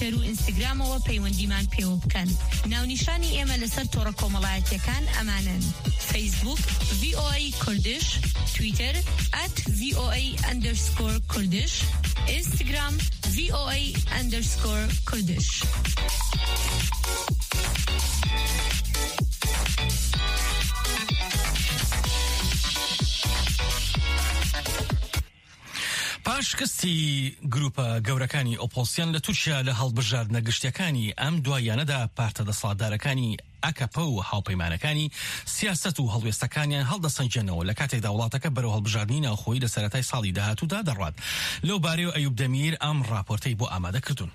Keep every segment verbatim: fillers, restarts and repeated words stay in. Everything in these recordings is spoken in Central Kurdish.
تویتر و ئینستاگرام و پەیوەندیمان پێوە بکەن. ناونیشانی ئێمە لەسەر تۆڕە کۆمەڵایەتیەکان ئەمانن: فیسبوک وی او ای کوردش، تویتر at voa underscore kurdish، اینستاگرام voa underscore kurdish. پاشکستی گروپە گەورەکانی ئۆپۆزیسیۆن لە تورکیا لە هەڵبژاردنە گشتیەکانی ئەم دوایانەدا پارتە دەسەڵاتدارەکانی ئەکەپە و هاوپەیمانەکانی سیاسەت و هەڵوێستەکانیان هەڵدەسەنجێنەوە لە کاتێکدا وڵاتەکە بەرەو هەڵبژاردنی ناوخۆیی لە سەرەتای ساڵی داهاتوودا دەڕوات. لەو بارەیەوە ئەیوب دەمیر ئەم راپۆرتەی بۆ ئامادە کردوون.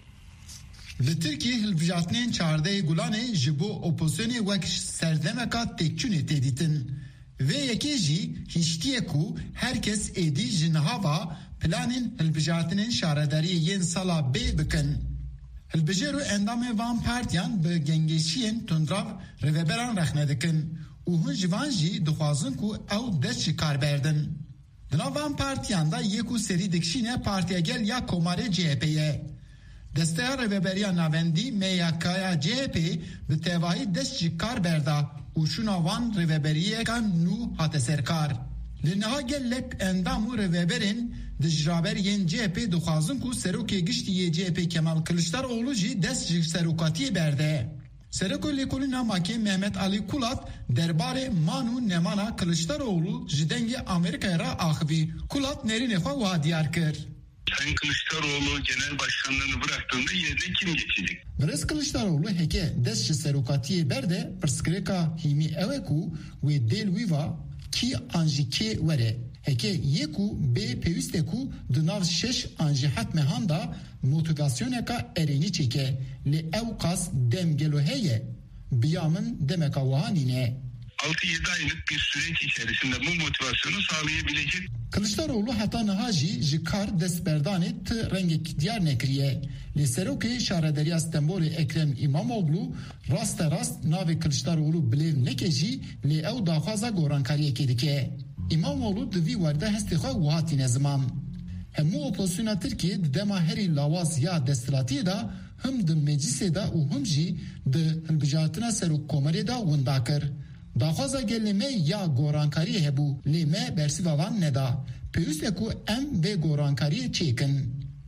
Li Tirkiye hilbijartinên çardeyê Gulanê ji bo opozisyonê wek serdemeka têkçûnê tê dîtin. Vê yekê jî hîştiye ku herkes êdî ji nihava planên hilbijartinên şaredariyê yên sala bê bikin. Hilbijêr û endamê van partiyan bi gengeşiyên tundrav rêveberan rexne dikin û hûn ji van jî dixwazin ku ew dest ji kar berdin. Di nav van partiyan da yek û serî dikişîne Partiya Gel ya Komarê C H P ye. Desteya rêveberiya navendî M Y K'ya C H P bi tevahî dest ji kar berda û şûna van rêveberiyekan nû hate serkar. Li niha gelek endam û rêveberên di jiraberiyên C H P dixwazin ku serokê giştî C H P Kemal Kılıçdaroğlu jî dest ji serokatiyê berde. Serokê Lêkolîna Makê Mehmet Ali Kulat derbarê man û nemana Kılıçdaroğlu ji dengê Amerîkayê re axivî. Kulat nêrînê xwe wiha diyar kir. Sayın Kılıçdaroğlu genel başkanlığını bıraktığında yerine kim geçecek? Birez Kılıçdaroğlu heke dest ji serokatiyê berde pirsgirêka hîmî ew e ku wê dêl wî va kî an jî kê were. Heke yek û bê pêwîst e ku di nav şeş an jî het mehan da motivasyoneka erênî çêke. Lê ew qas dem gelo heye. Biya min demeka wiha nîne. altı yedi aylık bir süreç içerisinde bu motivasyonu sağlayabilecek. Kılıçdaroğlu heta niha jî ji kar destberdanê ti rengek diyar nekiriye. Lê serokê şarederiya Stenbolê Ekrem İmamoğlu rast rast navê Kılıçdaroğlu bilêv neke jî lê ew daxwaza gorankariyekê dike. İmamoğlu di vî werde hestê xwe wiha tîne ziman. Hemû opozisyona Tirkiye di dema herî lawaz ya desthilatiyê da him di meclisê da û him jî di hilbijartina Serokkomarê da winda kir. Daxwaza gelê me ya gorankariyê hebû lê me bersiva wan neda. Pêwîst e ku em vê gorankariyê çêkin.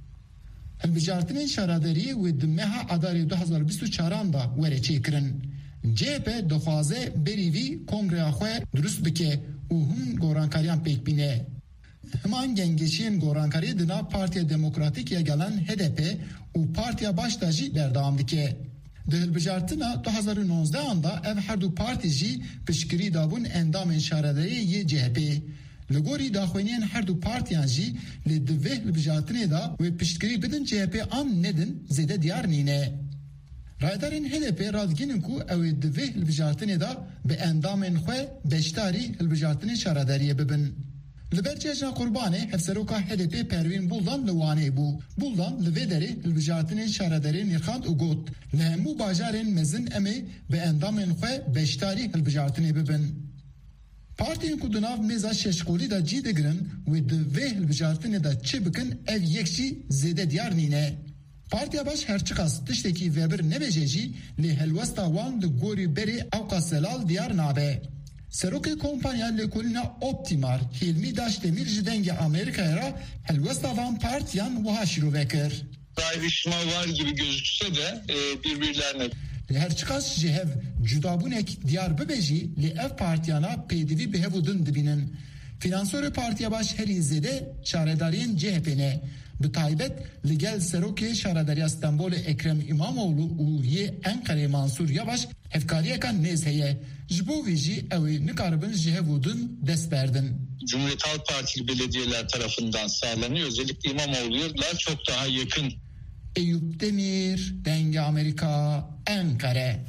Hilbijartinên şaraderiyê wê di meha Adarê du hezar bîst û çaran da were çêkirin. C H P dixwaze berî vî kongreya xwe durust bike û hûn gorankariyan pêk bîne. Himan gengeşiyên gorankariyê di nav Partiya Demokratîk ya gelen H D P û Partiya Baş da jî berdewam dike. Di hilbijartina du hezar û nonzdehan da ev her du partî jî piştgirî dabûn endamên şaredariyê yê C H P. Li gorî daxuyaniyên her du partiyan jî lê di vê hilbijartinê da wê piştgirî bidin C H P an nedin zêde diyar nîne. Raydarên H D P radgînin ku ew ê di vê hilbijartinê da bi endamên xwe beşdarî hilbijartinê şaredariyê bibin. Li ber cejna Qurbanê hevseroka H D P Pervîn Buldan li Wanê bû. Buldan li vê derê hilbijartinên şaredariyê nîrxand û got li hemû bajarên mezin em ê bi endamên xwe beşdarî hilbijartinê bibin. Partiyên ku di nav mêza şeşqolî da cî digirin wê di vê hilbijartinê da çi bikin ev yek jî zêde diyar nîne. Partiya Baş herçiqas tiştekî vebir nebêje jî lê helwesta wan di gorî berê ewqa selal diyar nabe. Serokê kompanya Lêkolîna Optimar Hilmi Daşdemir ji dengê Amerîkayê re helwesta van partiyan wiha şîrove kir. Ayrışma var gibi gözükse de e, birbirlerine. Li herçiqas ji hev cudabûnek diyar bibe jî lê ev partiyana pêdivî bi hev û din dibînin. Finansörê Partiya Baş herî zêde şaredariyên C H P'ne. Bi taybet li gel serokê şarederiya Stenbolê Ekrem İmamoğlu û yê Enqerê Mansur Yavaş hevkariyekan nêz heye. Ji bo vî jî ew ê nikaribin ji hev û din dest berdin. Cumhuriyet Halk Partili belediyeler tarafından sağlanıyor. Özellikle İmamoğlu'yla çok daha yakın. Eyüp Demir, Denge Amerika, Enkere.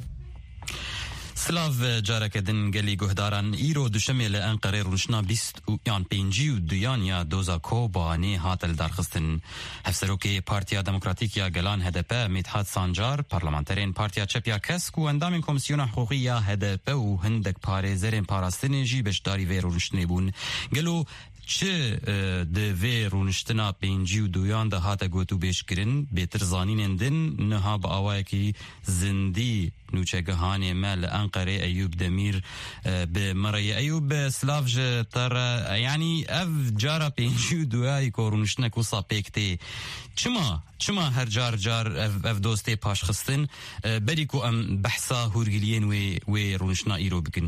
Slav carekedin gelî guhdaran îro duşemê li Enqerê rûnişna bîst yan pêncî û duyan ya doza Kobanê hat li darxistin. Hevserokê Partiya Demokratîk ya Gelan H D P Midhat Sancar, parlamenterên Partiya Çepya Kesk û endamên Komisyona Hiqûqî ya H D P û hindek parêzerên parastinê jî beşdarî vê rûniştinê bûn. Gelo چه دوی رونشتنا پینجی و دویان ده هاته گوتو بیشکرین بیتر زانین دن نها با آوائه کی زندی نوچگهانی مال انقره ایوب دمیر به مرای ایوب سلاف تر یعنی اف جارا پینجی و دویای که رونشتنا کوسا پیکتی چما چما هر جار جار اف دوسته پاش خستن بری کو ام بحثا هورگلین و رونشتنا ایرو بکن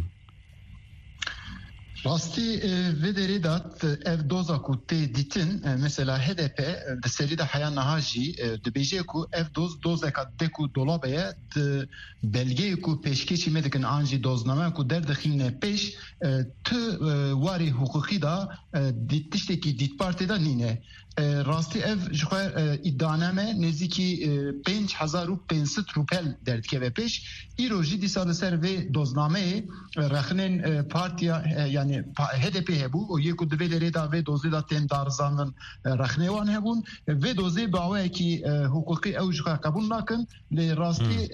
راستی ودری دات اف دوزا کو تی دیتن مثلا H D P د سری د حیا نهاجی د بیجه کو اف دوز دوزا کا دکو دولابه د بلگه کو پیشکشی مدکن انجی دوزنامه کو در دخینه پیش ت واری حقوقی دا دیتشتکی دیت پارتی دا نینه راستی اف جخوا ادانامه نزدیکی پنج هزار و پنجصد روپل درد که پیش ایروجی دی سال سر و دوزنامه رخنن پارتیا یعنی H D P هبو و یکو دوی دری دا و دوزی دا تیم دارزانن رخنوان هبون و دوزی باوه کی حقوقی او جخوا قبول نکن لی راستی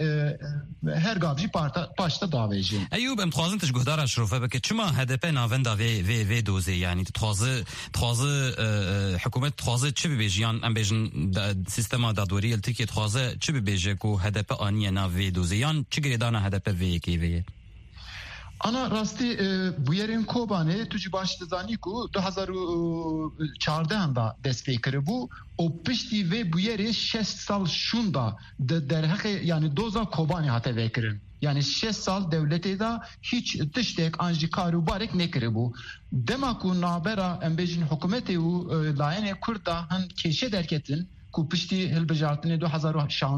هر گافجی پاشتا داویجی ایوب ام تخوازن تشگهدار اشرفه بکه چما H D P ناون دا و دوزی یعنی تخوازه تخوازه حکومت تخوازه چه ببیجیان ام بیجن سیستما دادوری التکی تخوازه چه ببیجه کو H D P آنیه نا و دوزیان چه گریدانا H D P و کی ویه Ana rastî bûyerên Kobanê tu jî baş dizanî ku du hezar û çardehan da dest pê kiribû û piştî vê bûyerê şeş sal şûn da di derheqê yani doza Kobanê hate vêkirin. Yani şeş sal devletê da hiç tiştek an jî karûbarek nekiribû. Dema ku nabera em bêjin hikûmetê û layinê Kurd da hin kêşe derketin ku piştî hilbijartinê du hezar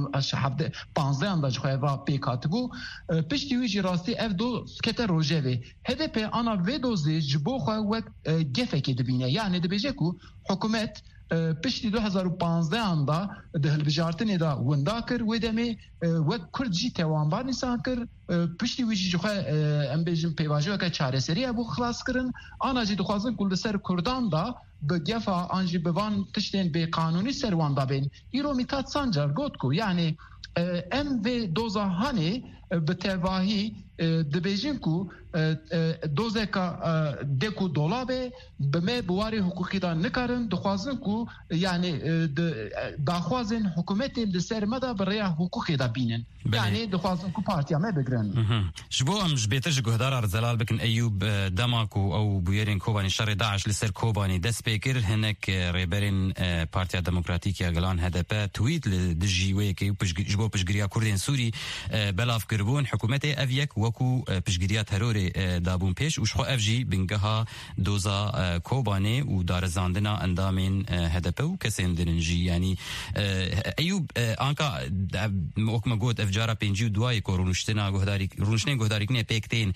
û panzdeh da ji xwe va pêk hatibû piştî wî jî rastî ev doz kete rojevê H D P ana vê dozê ji bo xwe wek gefekê dibîne yani dibêje ku hikûmet piştî du hezar û panzdeh da di hilbijartinê da winda kir wê demê wek Kurd jî tewanbar nîsan kir piştî wî jî ji xwe em bêjin pêvajiyeke çareseriya bû xilas kirin ana jî dixwazin ku li ser Kurdan da bi gefa an jî bi van tiştên bêqanûnî ser wan dabên îro Mithat Sancar got ku yani em vê doza hanê bi tevahî dibêjin ku dozeka deku dolabê bi me bi warê hukukî da nikarin dixwazin ku yani daxwazên hikûmetê li ser me da bi rêya hukukê da bînin yani dixwazin ku partiya me bigirin ji bo em ji bêtir ji guhdara zelal bikin Eyûb dema ku ew bûyerên Kobanî şerê Daeş li ser Kobanî dest pê kir hinek rêberên Partiya Demokratîk ya Gelan H D P tweet li dijî wêkê ji bo piştgiriya Kurdên Sûrî belav kiribûn hikûmetê ev yek wekû piştgiriya terorê dabûn pêş û ji xwe ev jî bingeha doza Kobanê û darizandina endamên H D P û kesên din jî yani Eyûb anka wek me got ev cara pêncî û duayê ku rûniştina guhdarî rûniştên guhdarîkinê pêk tên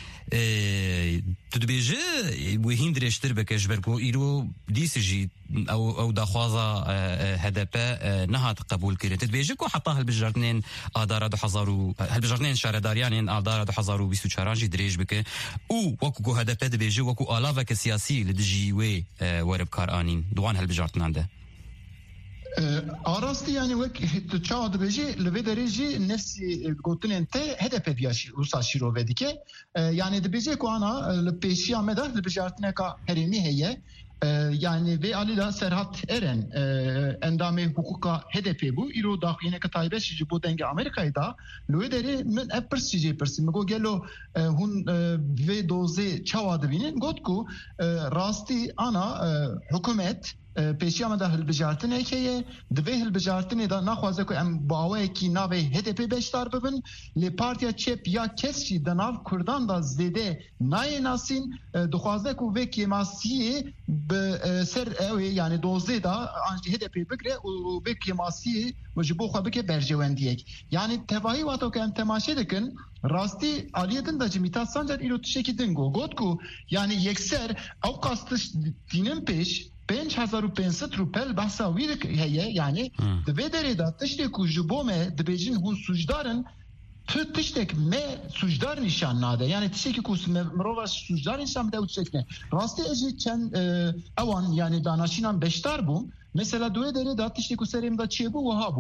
tu dibêje wê hîn dirêjtir bike ji ber ku îro dîsî jî ew ew daxwaza H D P nehat qebûl kirin tu dibêje ku heta hilbijartinên adara du hezar û hilbijartinên şaredariyanên adara du hezar û bîst û çaran jî dirêj bike û wekû ku H D P dibêje wekû alaveke siyasî li dijî wê were bi kar anîn di wan hilbijartinan de Arastî yani wek çawa dibêjî li vê derê jî nefsî gotinên te H D P diya wisa şîrove dike yani dibêje ku ana li pêşiya me da hilbijartineka herêmî heye yani vê alî da Serhat Eren endamê hukuka H D P bû îro daxuyîneke taybet ji bo dengê Amerîkayê da li wê derê min ev pirs jî pirsî min got gelo hûn vê dozê çawa dibînin got ku rastî ana hikûmet پێشیا me da hilbijartinekê ye di vê hilbijartinê da naxwaze ku em baweyekî navê H D P beşdar bibin lê partiya çep ya kes jî di nav Kurdan da zêde nayê nasîn dixwaze ku vê kêmasiyê bi ser ew yani dozê da an jî H D P bigire û vê kêmasiyê ji bo xwe bike berjewendiyek yani tevahî wato ku em temaşe dikin rastî aliyê din da ji Mithat Sancar îro tişekî din got got ku yani yekser ew qastiş dînin pêş پنج هزار و پانصد روپل بحثا ویرک هیه یعنی دوی داره دا تشتی که جبومه دبیجین هون سوجدارن تو تشتک me سوجدار نشان ناده یعنی تشتکی که مروه سوجدار نشان بده و تشتک نه راستی اجی چند اوان یعنی دانشینان beşdar بوم mesela دوی داره دا تشتی که سریم دا چه بو و ها بو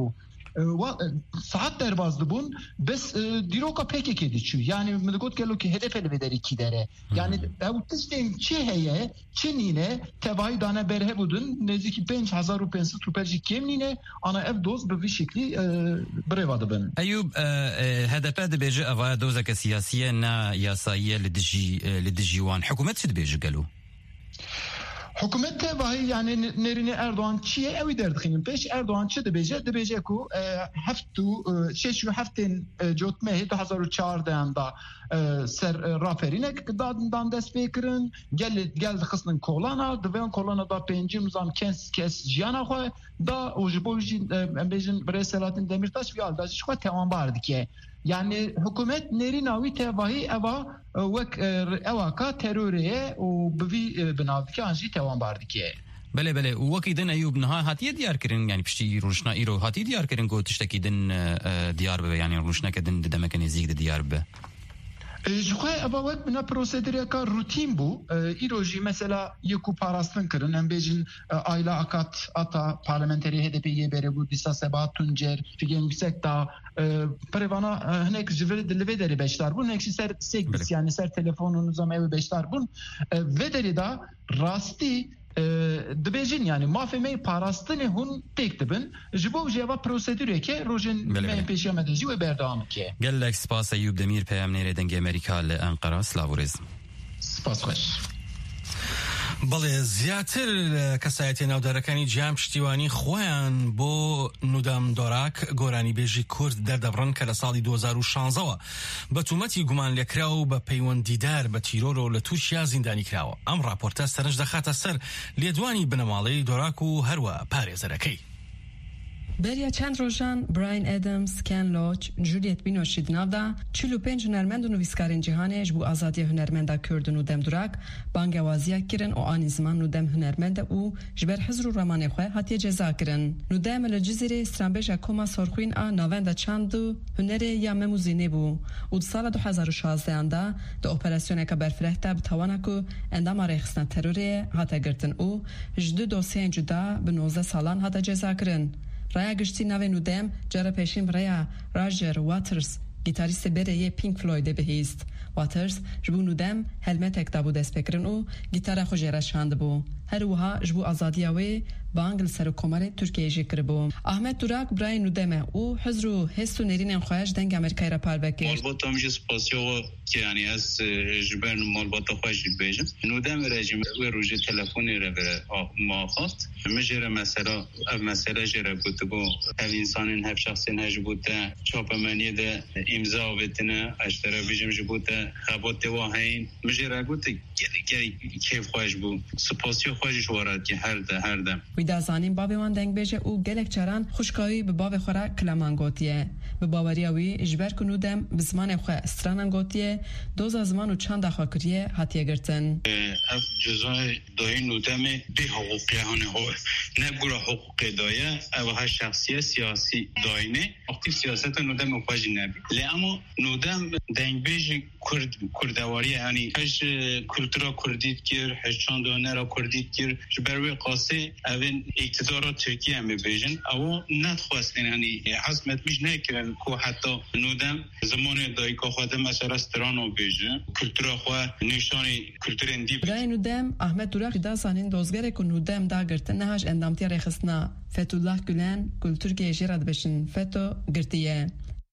و ساعت درباز دبون بس دیروکا پکی که دیچو یعنی مدگوت گلو که هدف الودری کی داره یعنی او تستیم چه هیه چه نینه تبایی دانه بره بودن نزدیکی پنج هزار و پنجصد روپرجی کم نینه آنا اف دوز به وی شکلی بره واده بن ایوب هدف ده بیجه اوای دوزه که سیاسیه نه یاساییه لدجی لدجیوان حکومت چه بیجه گلو حکومت تبایی یعنی نرینه اردوان چیه اوی دردخینیم پیش اردوان چه دبیجه دبیجه کو هفتو شش و هفتین جوتمه دو هزار و چهارده دا سر رافرینه دادن دست بکرن گل گل خصنن کولانا دوان کولانا دا پنجم زام کس کس جیانا خو دا اوجبوجی امبیجن برای سلاتین دمیرتاش بیال داشت خو تمام باردی که یعنی حکومت نری ناوی تبایی اوا وک اواکا تروریه و بوی بناوی که انجی توان باردی که بله بله وکی دن ایوب نها هاتیه دیار کرن یعنی پشتی روشنا ایرو هاتی دیار کرن گو تشتکی دن دیار به یعنی روشنا که دن دمک نزیک دیار به جوخه اوا وقت بنا پروسیدری که روتین بو ایروجی مثلا یکو پاراستن کرن ام بیجن آیلا اکات اتا پارلمانتری هدپی بره بود دیسا سبات تونجر فیگن بیسک دا پروانا هنک جوری دلوی داری بیشتر بون هنکشی سر سیک یعنی سر تلفن و نظام اوی بیشتر بون و داری دا راستی دبیجین یعنی مافهمه پاراستن هون تک دبن جبو جواب پروسیدوری که روزن من پیش آمده و بردام که گلک سپاس ایوب دمیر پیام نیره دنگ امریکا لانقره سلاوریز سپاس خوش بەڵێ زیاتر کەسایەتی ناودارەکانی جام پشتیوانی خۆیان بۆ نودام دۆراک گۆرانی بێژی کورد دەردەبڕن کە لە ساڵی دو هزار و شانزەوە بە تومەتی گومان لێکراوە و بە پەیوەندیدار بە تیرۆرۆ لە تووشیا زیندانی کراوە. ئەم راپۆرتە سەرنج دەخاتە سەر لێدوانی بنەماڵەی دۆراک و هەروە پارێزەرەکەی. بریا چند روزان براین ادمز، کن لوچ، جولیت بینوشید ناودا چهل و پنج هنرمند و نویسکارین جهانیش بو آزادی هنرمندا کرد و نودم دراک بانگوازی کردن و آن زمان نودم هنرمند او جبر حضر و رمان خواه هاتی جزا کردن. نودم لجزیره استرانبیج کما سرخوین آن نوند چند هنر یا مموزینه بو. او سال دو هزار و شانزده اندا دو اپراسیون که برفرهته بتوانا کو اندام ریخستن تروری هاتا گرتن او جدو دوسیه جدا به نوزده سالان هاتا جزا کردن. رایا گشتی نوی نودم جرا پیشیم رایا راجر واترز گیتاریست بره پینک فلوید بهیست. واترز جبو نودم هلمت اکتا بو دست بکرن و گیتارا خو جره شاند بو. هر وها جبو آزادیاوی بانگل سر کمر ترکیه جی کربو. احمد دراک برای نودمه او حضر و حس و نرین خواهش دنگ امریکای را پار بکر. مالبات هم جز پاسیو که یعنی از جبرن مالبات خواهش بیجم. نودم رژیم و روژه تلفنی را بره ماخات. مجره مثلا مثلا جره بود بو هر انسان هر شخصی هج بوده چاپمانی ده امضا وتنه اشترا بیجم جبوده خبات واهین مجره بود گری کیف خواهش بو سپاسیو خواهش وارد که هر ده هر ده ویدا زانیم بابی وان دنگ بیجه او گلک چران خوشکایی به باب خورا کلمان گوتیه به باوری اوی اجبر کنودم به زمان خو استرانن گوتیه دوز زمان و چند دخوا کریه هاتیه گرتن اف جزای دای نودم به حقوقی هانه هو نه برا حقوق دایه او ها شخصیه سیاسی داینه اکتیف سیاست نودم خواهی نبی لی اما نودم دنگ بیج کرد کردواری یعنی هش کلتورا کردید کر هش چند هنرا کردید کر جبروی قاسه اون اقتدار ترکیه هم بیجن او نتخواستن یعنی حزمت میش نکرن که حتی نودم زمان دایی که خواهده مثلا استرانو بیجن کلتورا خواه نشانی کلتور اندی برای نودم احمد دوراق دا سانین دوزگره که نودم دا گرتن نهاج اندامتی رخصنا فتولlah گلن کل ترکیه جیراد بشن فتو گرتیه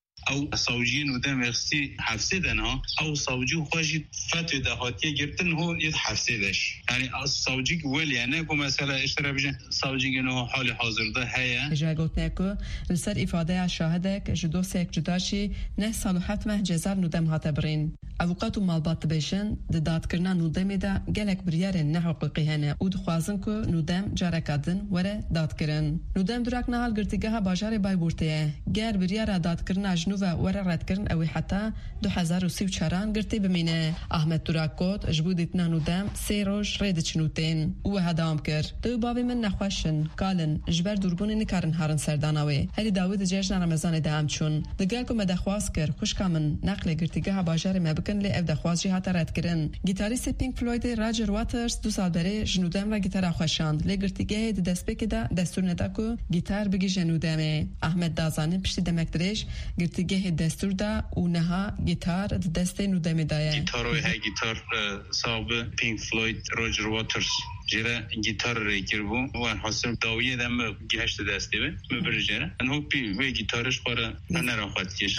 او ساوجی نودم مرسی حفظه دنا او ساوجی خواهی فتو دهاتیه گرتن هو ید حفظه دش یعنی ساوجی ولی یعنی که مثلا اشترا بجن ساوجی گنو حال حاضر ده هیا جای گوتنه که لسر افاده شاهده که جدو سیک جداشی نه صالحات مه جزار نودم هاته برین اوقات و مالبات بشن داد کرنا نودم دا گلک بریار نه حقوقی هنه او دخوازن که نودم جارکادن وره داد کرن نودم دراک نهال گرتیگه ها باجار بای بورتیه گر بریار داد کرنا جنوب مرۆڤە وەرە ڕەتکردن ئەوەی حتا دو هەزار و سی و چاران گرتی بمینێ. ئەحمەد دوراکۆت ji bo dîtina nû dem sê roj rê diçin û tên û we hedam kir. Di bavê min nexweşin, kalin, ji ber dûrbûnê nikarin harin serdana wê. Herî dawî di cejna Remezanê de em çûn. Di gel ku me dexwaz kir, xwişka min neqlê girtîgeha bajarê me bikin lê ev dexwaz jî hata redkirin. Gîtarîstê Pink Floydê Roger Waters du sal berê ji nûdem ve gîtara xweşand. Lê girtîgehê di destpêkê de destûr neda ku gîtar bigîje nûdemê. Ahmed Dazanî piştî demek dirêj girtîgehê destûr da û neha gîtar di destê nûdemê de ye. Gîtaroy he gîtar sahibi Pink Floyd Roger Waters jere gîtar rekir bû wan hasıl dawiyê de me geheşt destê ve me bir jere en hopi ve gîtarış xwara nera xwat keş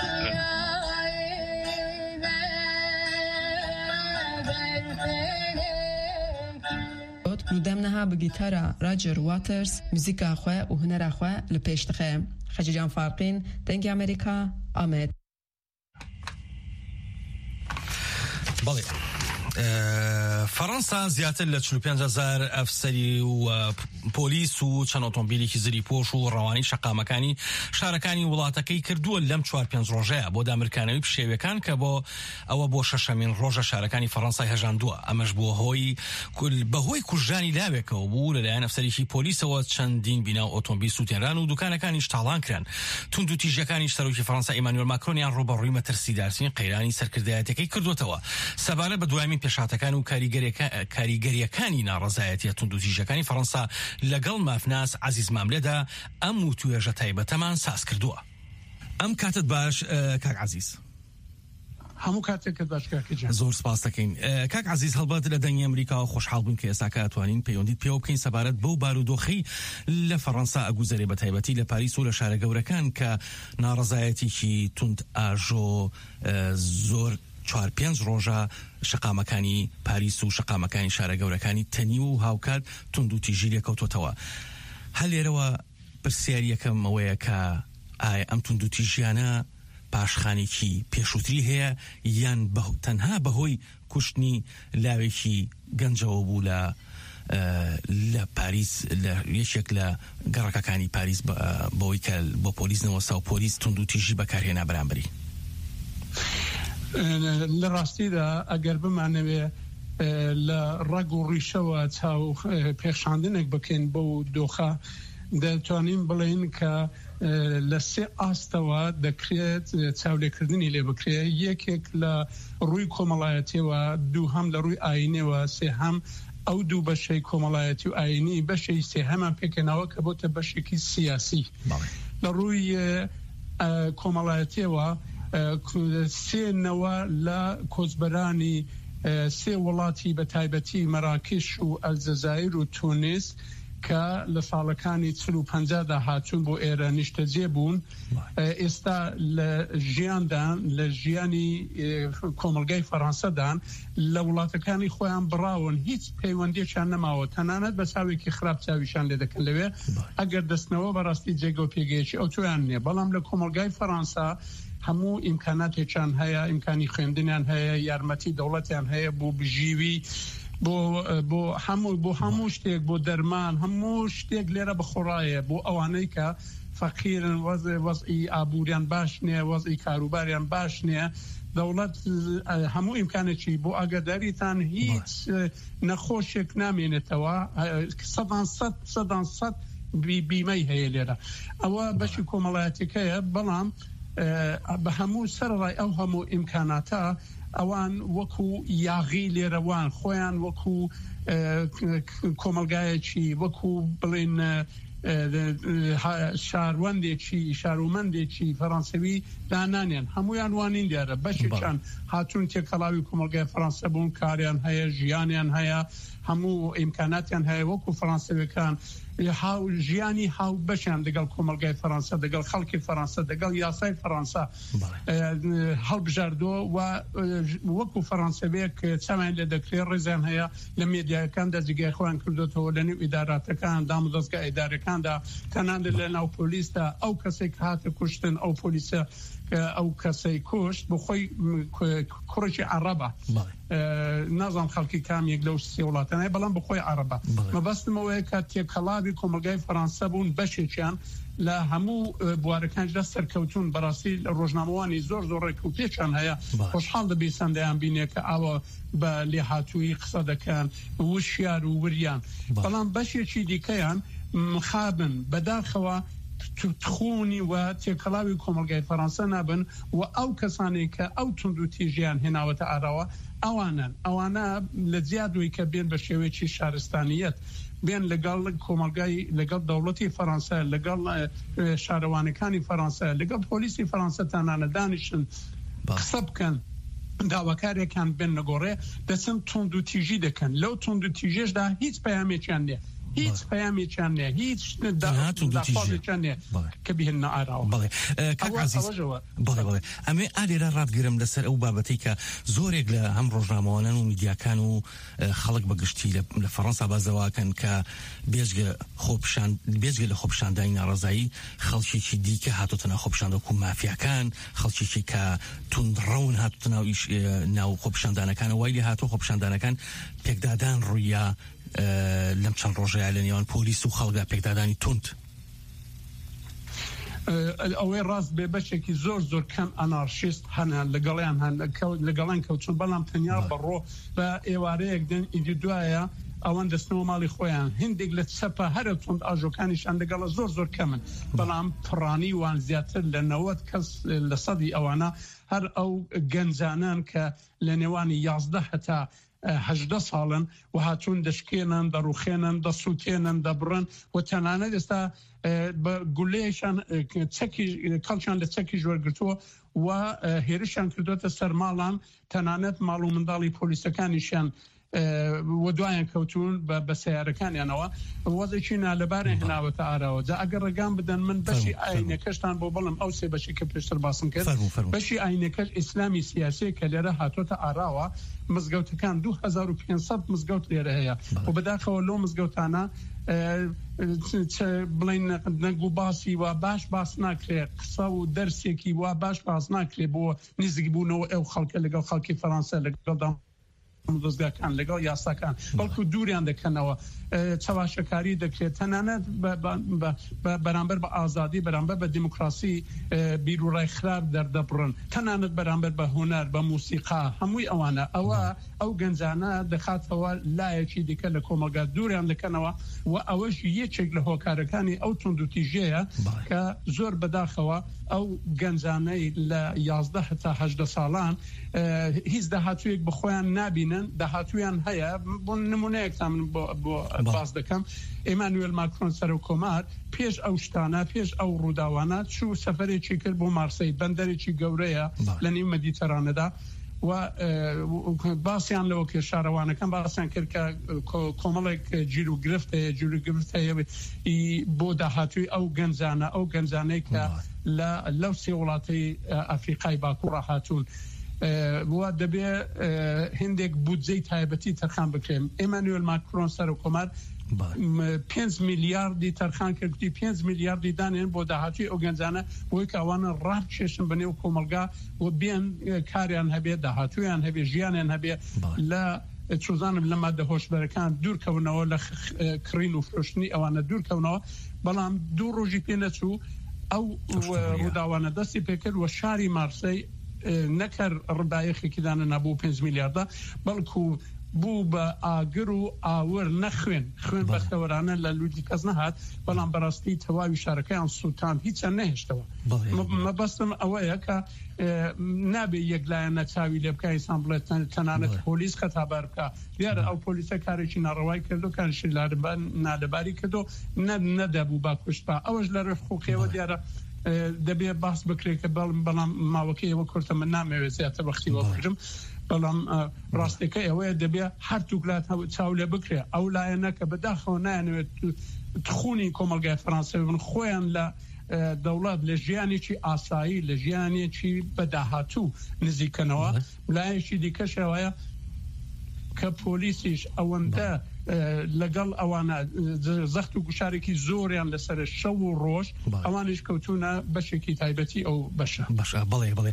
nûdem neha bi gîtara Roger Waters müzîka xwe û hunera xwe li pêş dixe. Xecican Farqîn, Dengê Amerîka, Amed. بەڵێ فەڕەنسا زیاتر لە چل و پێنج هەزار ئەفسەری و پۆلیس و چەند ئۆتۆمبیلێکی زری پۆش و ڕەوانی شەقامەکانی شارەکانی وڵاتەکەی کردووە لەم چوار پێنج ڕۆژەیە بۆ دامرکانەوەی پشێوەکان کە بۆ ئەوە بۆ شەشەمین ڕۆژە شارەکانی فەڕەنسای هەژاندووە. ئەمەش بۆ هۆی بەهۆی کوژانی لاوێکەوە بوو لەلایەن ئەفسەرێکی پۆلیسەوە چەندین بینا و ئۆتۆمبیل سووتێنران و دوکانەکانی شتاڵان کران. تونند و تیژەکانی سەرۆکی فەڕەنسا ئیمانوێل ماکرۆنیان ڕوبەڕووی مەترسیدارچین قەیرانی سەرکردایەتەکەی کردوتەوە. سەبارە بە دوایمین پێشاتەکان و کاریگەریەکانی ناڕەزایەتیە تونند و تیژەکانی فەڕەنسا لەگەڵ مافناس عەزیز ماملێدا ئەم و توێژە تایبەتەمان ساز کردووە. ئەم کاتت باش کاک عەزیز. هەموو کاتێکت باش کاکەجان. زۆر سپاس دەکەین. کاک عەزیز هەڵبەت لە دەنگی ئەمریکا خۆشحاڵ بووین کە ئێستا ئەتوانین پەیوەندیت پێوە بکەین سەبارەت بەو بارودۆخی لە فەڕەنسا ئەگوزارێ بە تایبەتی لە پاریس و لە شارە گەورەکان کە ناڕەزایەتێکی تند ئاژۆ زۆر چوار پێنج ڕۆژە شەقامەکانی پاریس و شەقامەکانی شارە گەورەکانی تەنی و هاوکات تونند و تیژی لێکەوتوتەوە. هەل لێرەوە پرسیاریەکەم ئەوەیە کە ئایا ئەم تونند و تیژیانە پاشخانێکی پێشووتری هەیە یان تەنها بەهۆی کوشتنی لاوێکی گەنجەوە بوو لە لە پاریس لە یەکێک لە گەڕەکەکانی پاریس بەوەی کە بۆ پۆلیسنەوە ساو پۆلیس تونند و تیژی بەکارهێنا بەرامبەری. لە ڕاستیدا ئەگەر بمانەوێ لە ڕەگ و ڕیشەوە چاو پێخشاندنێک بکەین بۆ دۆخە دەتوانین بڵێن کە لە سێ ئاستەوە دەکرێت چاولێکردنی لێ بکرێت. یەکێک لە ڕووی کۆمەڵایەتیەوە، دوو هەم لە ڕووی ئاینەوە، سێ هەم ئەو دوو بەشەی کۆمەڵایەتی و ئاینی بەشەی سێ هەمان پێکەناوە کە بۆتە بەشێکی سیاسی. لە ڕووی کۆمەڵایەتیەوە سێنەوە لە کۆچبەرانی سێ وڵاتی بە تایبەتی مەراکش و ئەلجەزایر و تونس کە لە ساڵەکانی چل و پەنجادا هاتوون بۆ ئێرە نیشتەجێ بوون، ئێستا لە ژیاندان لە ژیانی کۆمەلگای فەڕەنسەدان لە وڵاتەکانی خۆیان بڕاون، هیچ پەیوەندیەکیان نەماوە، تەنانەت بە چاوێکی خراپ چاویشان لێ دەکەن لەوێ ئەگەر دەستنەوە بەڕاستی جێگە و پێگەیەکی ئەو تویان نییە. بەڵام لە کۆمەلگای فەڕەنسا هەموو ئیمکاناتێکیان هەیە، ئیمکانی خوێندنیان هەیە، یارمەتی دەوڵەتیان هەیە بۆ بژیوی، بۆ بۆ هەموو بۆ هەموو شتێک، بۆ دەرمان، هەموو شتێک لێرە بەخۆڕایە بۆ ئەوانەی کە فەقیرن، وەزئی ئابووریان باش نییە، وەزئی کاروباریان باش نییە. دەوڵەت هەموو ئیمکانێکی بۆ ئاگاداریتان هیچ نەخۆشێک نامێنێتەوە، سەدان سەد سەدان سەد بیمەی هەیە لێرە. ئەوە بەشی کۆمەڵایەتەکەیە. بەڵام بە هەموو سەرڕای ئەو هەموو ئیمکاناتە ئەوان وەکو یاغی لێرەوان خۆیان وەکو کۆمەلگایەکی وەکو بڵێن شاروەندێکی شارومەندێکی فەڕەنسەوی دانانیان هەمویان وانین دیارە بەشێکیان هاتوون تێکەڵاوی کۆمەلگای فەڕەنسە بوون، کاریان هەیە، ژیانیان هەیە، هەموو ئیمکاناتیان هەیە وەکو فەڕەنسەویەکان ژیانی هاو بەشیان دەگەڵ کۆمەلگای فەڕەنسە، دەگەڵ خەڵکی فەڕەنسە، دەگەڵ یاسای فەڕەنسا هەڵبژاردووە و وەکو فەڕەنسەوێک چاویان لێ دەکرێت، ڕێزیان هەیە لە مێدیاکاندا جگای خۆیان کردوتەوە لە نێو ئیداراتەکان دام و دەستگا ئیدارەکاندا، تەنانە لە ناو پۆلیسدا ئەو کەسێک هاتە کوشتن ئەو پۆلیسە ئەو کەسەی کوشت بۆ خۆی کوڕێکی عەرەبە، نازام خەڵکی کامێک لەو سێ وڵاتانەیە، بەڵام بە خۆی عەرەبە. مەبەستمەوەیە کە تێکەڵاوی کۆمەلگای فەڕەنسە بوون بەشێکیان لە هەموو بوارەکاندا سەرکەوتون بەڕاستی ڕۆژنامەوانی زۆر زۆر ڕێکوپێکیان هەیە خۆشحاڵ دەبێ سەندەیان بینێ کە ئاوە بە لێهاتووی قسە دەکەن وشیار و وریان بەڵام بەشێکی دیکەیان مخابن بەداخەوە تخونی و تێکەڵاوی کۆمەلگای فەڕەنسا نابن و ئەو کەسانی کە ئەو تونند و تیژیان هێناوەتە ئاراوە ئەوانن ئەوانە لە زیادوی کە بێن بە شێوەیەکی شارستانیەت بێن لەگەڵ کۆمەلگای لەگەڵ دەوڵەتی فەڕەنسا لەگەڵ شارەوانەکانی فەڕەنسا لەگەڵ پۆلیسی فەڕەنسا تەنانە دانیشن قسە بکەن داواکارێکان بێن نەگۆڕێ دەچن تونند و تیژی دەکەن لەو تونند و تیژێشدا هیچ پەیامێکیان نیە هیچ پەیامێکیان نیە هیچ داخوازێکیان نیە کە بهێنە ئاراوە. بەڵێ کاک عەزیز بەڵێ بەڵێ ئەمێ ئالێرە ڕابگرم لەسەر ئەو بابەتەی کە زۆرێک لە هەم ڕۆژنامەوانان و میدیاکان و خەڵک بەگشتی لە فەڕەنسا بازەواکەن کە بێجگە خۆپشان بێجگە لە خۆپشاندانی ناڕەزایی خەڵکێکی دیکە هاتوتە ناو خۆپشاندە وەکو مافیاکان خەڵکێکی کە توندڕەون هاتوتە ناو ناو خۆپشاندانەکانە وای لێ هاتووە خۆپشاندانەکان پێکدادان ڕوویە لەم چەند ڕۆژەیە لە نێوان پۆلیس و خەڵکدا پێکدادانی تند ئەوەی ڕاست بێ بەشێکی زۆر زۆر کەم ئەنارشیست هەنە لەگەڵیان هەن لەگەڵان کەوتون بەڵام تەنیا بەڕۆ بە ئێوارەیەک دن ئیدی دوایە ئەوان دەستنەوە ماڵی خۆیان هندێک لە چەپە هەرە تند ئاژۆکانیشان لەگەڵە زۆر زۆر کەمن بەڵام پڕانی وان زیاتر لە نەوەت کەس لە سەدی ئەوانە هەر ئەو گەنجانان کە لە نێوانی یازدە هەتا هەژدە ساڵن و هاتوون دەشکێنن دەڕوخێنن دەسووتێنن دەبڕن و تەنانەت ئێستا گولەیەشان کەڵچیان لە چەکی ژوەرگرتووە و هێرشیان کردوێتە سەر ماڵان تەنانەت ماڵ و منداڵی پۆلیسەکانیشیان و دوایان کەوتون بە سیارەکانیانەوە وەزێکی نالەبارێ هێناوەتە ئاراوە جا ئەگەر ڕێگان بدەن من بەشی ئاینەکەشتان بۆ بڵم ئەو سێ بەشی کە پێشتر باسم کرد بەشی ئاینەکەش ئیسلامی سیاسی کە لێرە هاتوۆتە ئاراوە مزگەوتەکان دوو هەزار و پێنجسەد مزگەوت لێرە هەیە و بەداخەوە لەو مزگەوتانە بڵین نەنگ و باسی و باش باس ناکرێت قسە و دەرسێکی و باش باس ناکرێت بۆ نزیک بوونەوە ئەو خەڵکە لەگەڵ خەڵکی فەڕەنسا لەگەڵ دۆزگاکان لەگەڵ یاساکان بەڵکو دووریان دەکەنەوە چاواشەکاری دەکرێت تەنانەت بەرامبەر بە ئازادی بەرامبەر بە دیموکراسی بیرروڕای خراپ دەردەبڕن تەنانەت بەرامبەر بە هونەر بە موسیقا هەمووی ئەوانە ئەوە ئەو گەنجانە دەخاتەوە لایەکی دیکە لە کۆمەلگا دووریان دەکەنەوە و ئەوەش یەکێک لە هۆکارەکانی ئەو تونند و تیژەیە کە زۆر بەداخەوە ئەو گەنجانەی لە یازدە هەتا هەژدە ساڵان هیچ داهاتوویەک بخۆیان نابینن داهاتوویان هەیە بۆ نمونەیەکتان من بۆ باس دەکەم ئێمانوێل ماکرۆن سەرۆکۆمار پێش ئەو شتانە پێش ئەو ڕووداوانە چوو سەفەرێکی کرد بۆ مارسی بەندەرێکی گەورەیە لە نێو مەدیتەرانەدا و باسییان لەوە کە شارەوانەکان باسییان کرد کە کۆمەڵێک گیر و گرفت هەیە گیر و گرفت هەیە بۆ داهاتووی ئەو گەنجانە ئەو گەنجانەی کە لەو سێ وڵاتی ئەفریقای باکوڕ هاتوون بووە دەبێ هندێک بودجەی تایبەتی تەرخان بکرێن ئێمانوێل ماکرۆن سەرۆکۆمار پێنج میلیاردی تەرخان کردی پێنج میلیاردی دانێن بۆ داهاتووی ئەو گەنجانە بۆی کە ئەوانە ڕابکێشن بنێو کۆمەلگا و بێن کاریان هەبێت داهاتوویان هەبێ ژیانیان هەبێ لە چۆزانم لە مادە هۆشبەرەکان دوورکەونەوە لە کڕین و فرۆشتنی ئەوانە دوورکەونەوە بەڵام دوو ڕۆژی پێ نەچوو ئەو ڕووداوانە دەستی پێکرد و شاری مارسی نەکەر ڕبایەخێکیدانە نەبوو پێنج میلیاردە بەڵکو بوو بە ئاگر و ئاور نەخوێن خوێن بەختەوەرانە لە لودی کەس نەهات بەڵام بەڕاستی تەواوی شارەکەیان سووتان هیچیان نەهێشتەوە مەبەستم ئەوەیە کە نابێ یەکلایەنە چاوی لێ بکە ئینسان بڵێت تەنانەت پۆلیس خەتابار بکە دیارە ئەو پۆلیسە کارێکی ناڕەوای کردو کارشی نادەباری کردو نەدەبوو با کوشتبا ئەوەش لە ڕێف حقوقیەوە دیارە دەبێ باس بکرێت کە بەڵام ماوەکەیەوە کورتە من نامەوێت زیاتر بەختی وە بکرم بەڵام ڕاستەکە ئەوەیە دەبێ هەر توکلات چاو لێ بکرێ ئەو لایەنە کە بەداخەوە نایەنەوێت تخونی کۆمەلگای فەڕەنسا بن خۆیان لە دەوڵات لە ژیانێکی ئاسایی لە ژیانێکی بەداهاتوو نزیکەنەوە لایەکی دیکەشەوەیە کە پۆلیسیش ئەوەندە لەگەڵ ئەوانە زەخت و گوشارێکی زۆریان لەسەر شەو و ڕۆژ ئەوانش کەوتونە بەشێکی تایبەتی ئەو بەشە بەشە بڵێ بڵێ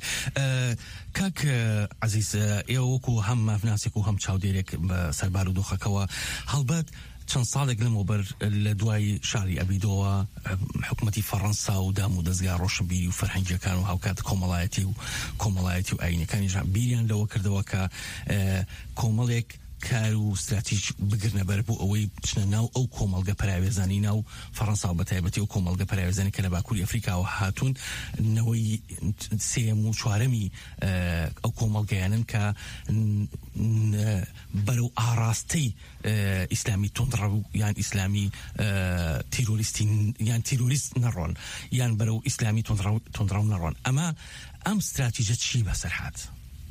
کاک عەزیز ئێوە وەکو هەم مافناسێک و هەم چاودێرێک بە سەربار و دۆخەکەوە هەڵبەت چەند ساڵێک لەمەوبەر لە دوای شاری ئەبیدۆوە حکوومەتی فەڕەنسا و دام و دەستگا ڕۆشنبیری و فەرهەنگیەکان و هاوکات کۆمەڵایەتی و کۆمەڵایەتی و ئاینەکانیش بیریان لەوە کردەوە کە کۆمەڵێک کار و استراتیژ بگرنە بەر بۆ ئەوەی بچنە ناو ئەو کۆمەڵگە پەراوێزانی ناو فەڕەنسا و بەتایبەتی ئەو کۆمەڵگە پەراوێزانی کە لە باکووری ئەفریقاوە هاتوون نەوەی سێم و چوارەمی ئەو کۆمەڵگەیانن کە بەرەو ئاراستەی ئیسلامی تۆندڕەو یان ئیسلامی تیرۆریستی یان تیرۆریست نەڕۆن یان بەرەو ئیسلامی تۆندڕەو نەڕۆن. ئەمە ئەم استراتیژە چی بەسەر هات؟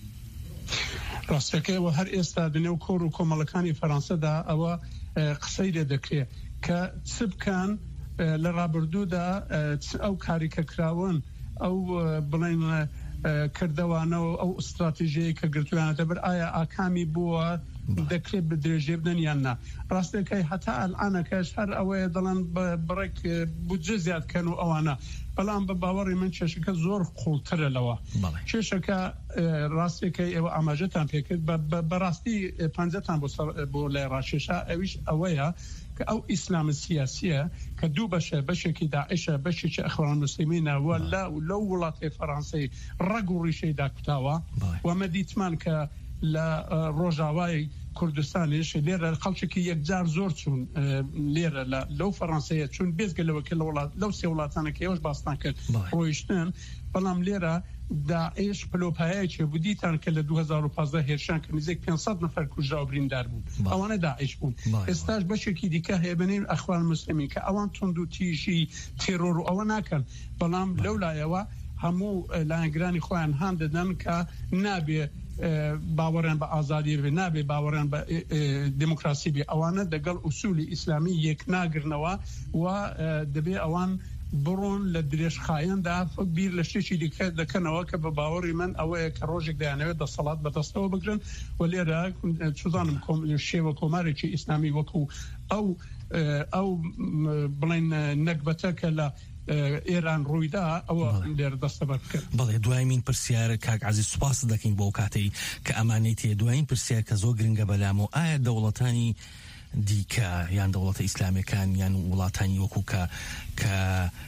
ڕاستەکەیەوە هەر ئێستا دنێو کۆڕ و کۆمەڵەکانی فەڕەنسەدا ئەوە قسەی لێ دەکرێت کە چ بکەن لە ڕابردوودا ئەو کاری کە کراون ئەو بڵێن کردەوانەوە ئەو استراتیژەیە کە گرتویانەتە بەر ئایا ئاکامی بووە دەکرێت بدرێژێ بدەن یان نا. ڕاستەکەی هەتا ئەلعانەکەش هەر ئەوەیە دەڵێن بڕێک بودجە زیادکەن و ئەوانە، بەڵام بە باوەڕی من کێشەکە زۆر قوڵترە لەوە. کێشەکە ڕاستەکەی ئێوە ئاماژەتان پێکرد بەڕاستی پەنجەتان بۆ لای ڕاشێشە ئەویش ئەوەیە کە ئەو ئیسلامە سیاسیە کە دوو بەشە، بەشێکی داعشە بەشێکی ئەخوان موسلیمینەوە لەو وڵاتی فەڕەنسەی ڕەگ و ڕیشەی داکوتاوە وەمە دیتمان کە لە ڕۆژاوای کوردستانیش لێرە خەڵکێکی یەکجار زۆر چوون لێرە لەو فەڕەنسەیە چون بێزگەلەوە کە لەو سێ وڵاتانە کە ئێوەش باستان کرد ڕۆیشتن، بەڵام لێرە داعش پلۆپایەکی بوو دیتان کە لە دوو هەزار و پانزدە هێرشان کە نزیک پێنجسەد نەفەر کوژرا و بریندار بوون، ئەوانە داعش بوون. ئێستاش بەشێکی دیکە هەیە بنین ئەخوان موسلیمین کە ئەوان تونند و تیژی تێرۆر و ئەوە ناکەن، بەڵام لەو لایەوە هەموو لایەنگرانی خۆیان هان دەدەن کە نابێ باوەڕیان بە ئازادی بێ، نابێ باوەڕیان بە دموکراسی بێ، ئەوانە دەگەڵ ئوسولی ئیسلامی یەک ناگرنەوە و دەبێ ئەوان بڕۆن لە درێژخایەندا بیر لە شتێکی دیکە دەکەنەوە کە بە باوەڕی من ئەوەیە کە ڕۆژێک دەیانەوێت دەسەڵات بەدەستەوە بگرن و لێرە چزانم شێوە کۆمارێکی ئیسلامی وەکو ئەو ئەو بڵێن نەکبەتە کە لە ئێران ڕوویدا ئەوە لێرە دەستەبەر بکرد. بەڵێ دوایمین پرسیارە کاک عەزیز سوپاس دەکەین بۆ کاتەی کە ئەمانەی تێ دوایین پرسیار کە زۆر گرنگە بەلامەوە ئایا دەوڵەتانی دیکە یان دەوڵەتە ئیسلامیەکان یان وڵاتانی وەکو کە کە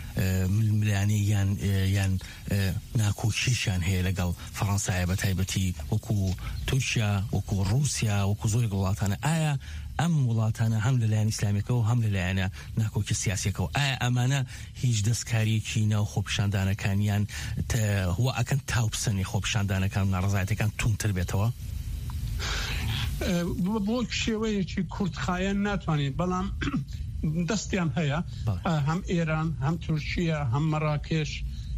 ململانەی یان یان ناکۆچیشیان هەیە لەگەڵ فەڕەنسایە بە تایبەتی وەکو تورکیا وەکو ڕووسیا وەکو زۆرێک وڵاتانە، ئایا ئەم وڵاتانە هەم لەلایەن ئیسلامیەکەەوە هەم لەلایەنە ناکۆکی سیاسیەکەەوە ئایا ئەمانە هیچ دەستکاریەکی ناو خۆپیشاندانەکانیان هو ئەکەن تاوپسەنی خۆپیشاندانەکان ناڕزایەتەکان تونتر بێتەوە؟ بۆ شێوەیەکی کورتخایەن ناتوانین، بەڵام دەستیان هەیە هەم ئێران هەم تورکیا هەم مەراکێش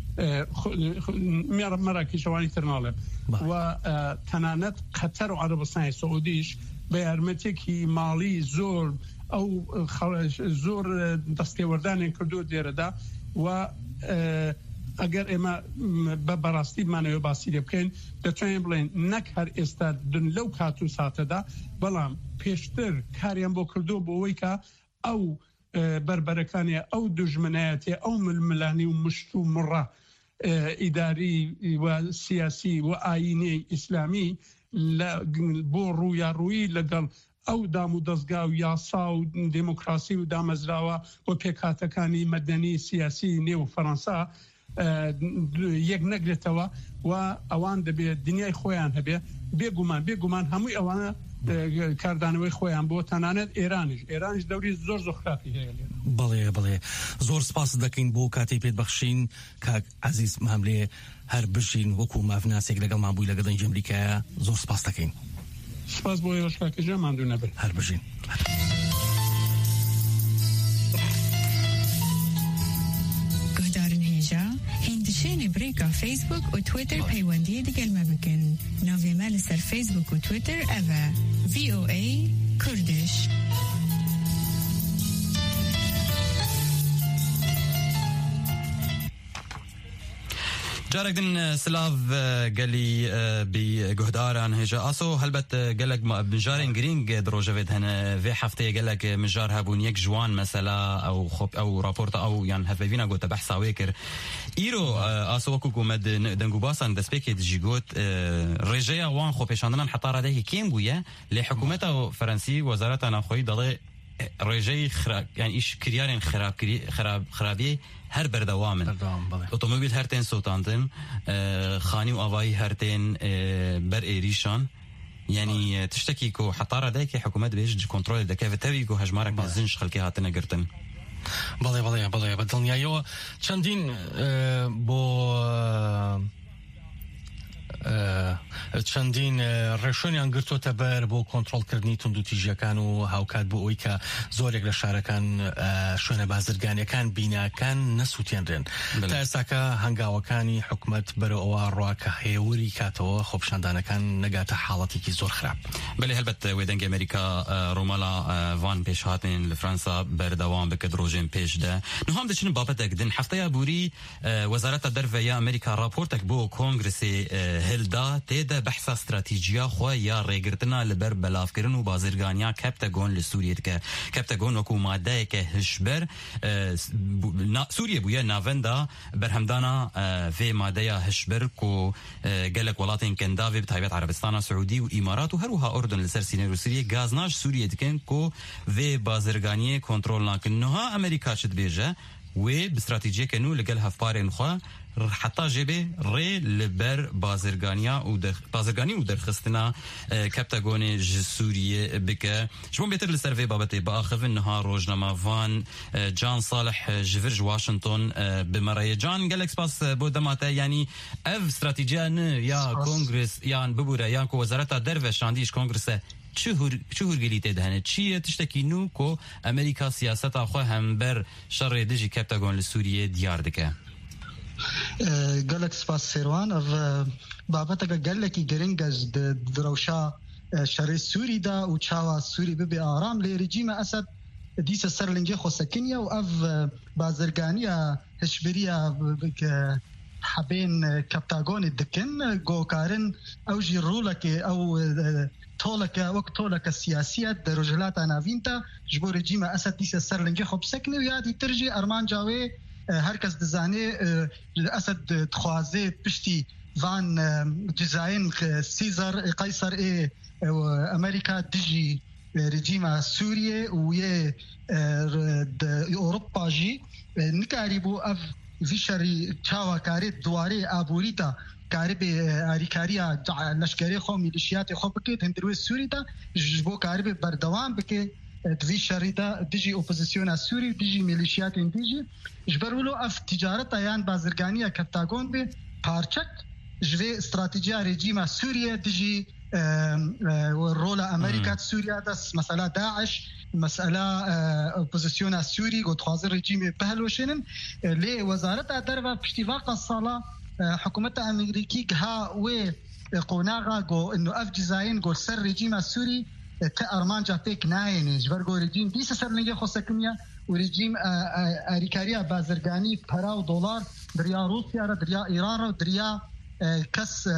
مەراکێشەوانی ترناڵێ و تەنانەت قەتەر و عەرەبستانی سەعودیش بە یارمەتێکی ماڵی زۆر ئەو زۆر دەستێوەردانیان کردو دێرەدا و ئەگەر ئێمە بە بەڕاستی بمانەوە باسی لێ بکەین دەتوانین بڵێن نەک هەر ئێستا دن لەو کات و ساتەدا، بەڵام پێشتر کاریان بۆ کردو بۆ ئەوەی کە ئەو بربەرەکانی ئەو دوژمنایەتێ ئەو ململانی و مشت و مڕە ئیداری و سیاسی و ئاینەی ئیسلامی بۆ ڕوویاڕووی لەگەڵ ئەو دام و دەستگا و یاسا و دموکراسی و دامەزراوە و پێکاتەکانی مەدەنی سیاسی نێو فەڕەنسا یەک نەگرێتەوە و ئەوان دەبێت دنیای خۆیان هەبێ. بێگومان بێگومان هەمووی ئەوانە کاردانەوەی خۆیان بۆ تەنانەت ئێرانیش ئێرانیش دەوری زۆر زۆخراپی هەیە. بەڵێ بڵێ زۆر سپاس دەکەین بۆ کاتی پێت بەخشین کاک عەزیز مام لێ هەر بژین وەکو مافناسێک لەگەڵمان بووی لە گەدەنجی ئەمریکایە زۆر سپاس دەکەین. سپاس بۆ ئێوەش کاکەجا ماندوو نەبێت. هەر بژین. گهدارن هێژە هێندشێنێ برێکا فیسبوک و تویتر پەیوەندیە دیگەلمە بکەن. ناوێمە لەسەر فیسبوک و تویتر ئەڤە ڤی ئۆ ئەی کوردش. جارك دن سلاف قالي بجهداران هجا أصو هلبت قالك بجارين جرين دروجفت هنا في حفتة قالك مجار هبون يك جوان مثلا أو خب أو رابورت أو يعني هفينا قلت بحث ويكر إيرو أصو وكوكو مد دنجو باسان دسبيك تجيجوت رجيا وان خو بيشاندنا حتى رده كيم بويا لحكومته فرنسي وزارة ناخوي ضل رجعي خراب يعني إيش كريارين خراب خراب خرابية هر بردوامن أوتوموبيل هرتين صوتانتن خاني وأباي هرتين بر إيريشان يعني تشتكي كو حطارة دايك حكومات بيج كنترول دا كيف تبي كو هجمارك بنزنش خلقي هاتنا قرتن بەڵێ بەڵێ بەڵێ بە دڵنیاییەوە چەندین بۆ چەندین ڕێشۆنیان گرتوۆتە بەر بۆ کۆنتڕۆڵکردنی توندوتیژەکان و هاوکات بۆ ئەوەی کە زۆرێک لە شارەکان شوێنە بازرگانیەکان بیناکان نەسووتێنرێن تا ئێستاکە هەنگاوەکانی حکومەت بەرەو ئەوە ڕواکە هێوری کاتەوە خۆپشاندانەکان نەگاتە حاڵەتێکی زۆر خراپ. بەڵێ هەلبەت وێدەنگی ئەمریکا ڕۆماڵا وان پێش هاتن لە فرانسا بەردەوام بکە ڕۆژێن پێشدا نوهام دەچن بابەتێکدن هەفتەیە بوری وەزارەتە دەرڤەیە ئەمریکا راپۆرتێک بۆ کۆنگرسی هلدا تێدا بەحسا استراتیجیا خۆ یا ڕێگرتنا لەبەر بەلافکردن و بازرگانیا کەپتەگۆن لە سووریە دکە کەپتەگۆن وەکو مادەیەکە هشبەر سووریە بووە ناڤەندا بەرهەمدانا vê مادەیە هشبەر کۆ gelek welatên kendavê bi taybet Arabistana Suudî û îmarat û herwiha Ordun li ser sînê Rûsyayê gaznaj Sûriyê dikin ku vê bazirganiyê kontrol nakin. Niha Amerîka çi dibêje wê bi stratejiyeke nû li gel hevparên xwe حتى جبه ري لبر بازرگانيا و در بازرگاني و درخستنا كابتاغوني سوريا بك شمون بيتر لسرفي بابتي باخف النهار روجنما فان جان صالح جفرج واشنطن بمرايا جان جالكس باس بودماتا يعني اف استراتيجيا يا كونغرس يعني ببورا يا كو وزارة درفه شانديش كونغرس چهور چهور گلیته دهنه چیه تشتکی نو کو امریکا سیاست آخو هم بر شر دجی كابتاغون لسوريا ديار دكه قالك سباس سيروان اف بابتك قال لك جرينجز دروشا شري سوري دا وتشاوا سوري ببي ارام لرجيم اسد ديس سرلنجي خوسكينيا واف بازرغانيا هشبريا حبين كابتاغون الدكن جو كارن او جيرولك او طولك وقت طولك السياسية درجلات انافينتا جبو رجيم اسد ديس سرلنجي خوبسكني ويادي ترجي ارمان جاوي هركز دزاني الأسد تخوازي بشتي فان جزاين سيزر قيصر اي أمريكا تجي رجيم سوريا ويا أوروبا جي نكاريبو أف فيشري تشاوا كاريت دواري أبوريتا كاربي أريكاريا لشكري خو ميليشيات خو بكيت هندروي سوريتا جبو كاربي بردوام بكي دوی شریطه دیجی اپوزیسیون سوری دیجی میلیشیات دیجی جبرولو اف تجارت ایان بازرگانی کپتاگون به پارچک جوی استراتیجیا رژیم سوریه دیجی رول امریکا سوریا دست مسئله داعش مسئله اپوزیسیون سوری گو تخاذ رژیم پهلوشنن لی وزارت در و پشتیواق الصاله حکومت امریکی ها و قوناغا گو انه اف جزاین گو سر رژیم سوری تأرمان جاتيك نايني جبرغو رجيم ديس سرنجي خوسكنيا ورجيم أريكاريا بازرگاني برا و دولار دريا روسيا را دريا إيران را دريا كس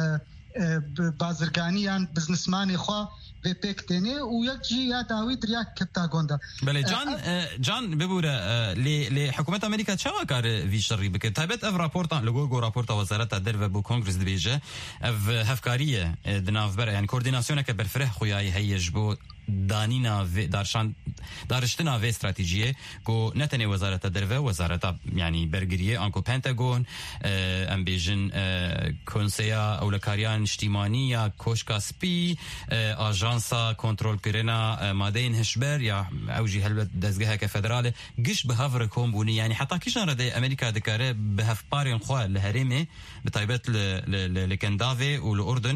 بازرگانيان بزنسماني خوا في بيكتيني ويجي يا داوي دريا كبتاغوندا بله جان جان ببورا لحكومة أمريكا تشاوا كار في شري بك تابت اف رابورتا لغو رابورتا وزارة الدرفة بو كونغرس دبيجة اف هفكارية دناف برا يعني كورديناسيونك برفرح خوياي هيج بو دانينا دارشان دارشتنا في استراتيجيه كو نتني وزاره الدرفه وزاره يعني برغريه انكو بنتاغون ام بيجن كونسيا او لكاريان اجتماعيه كوشكا سبي اجانسا كنترول كرنا مادين هشبر يا اوجي هل دزغها كفدراله قش بهافر كومبوني يعني حتى كيشان رد امريكا دكاره بهف بارين خو الهرمه بطيبات لكندافي والاردن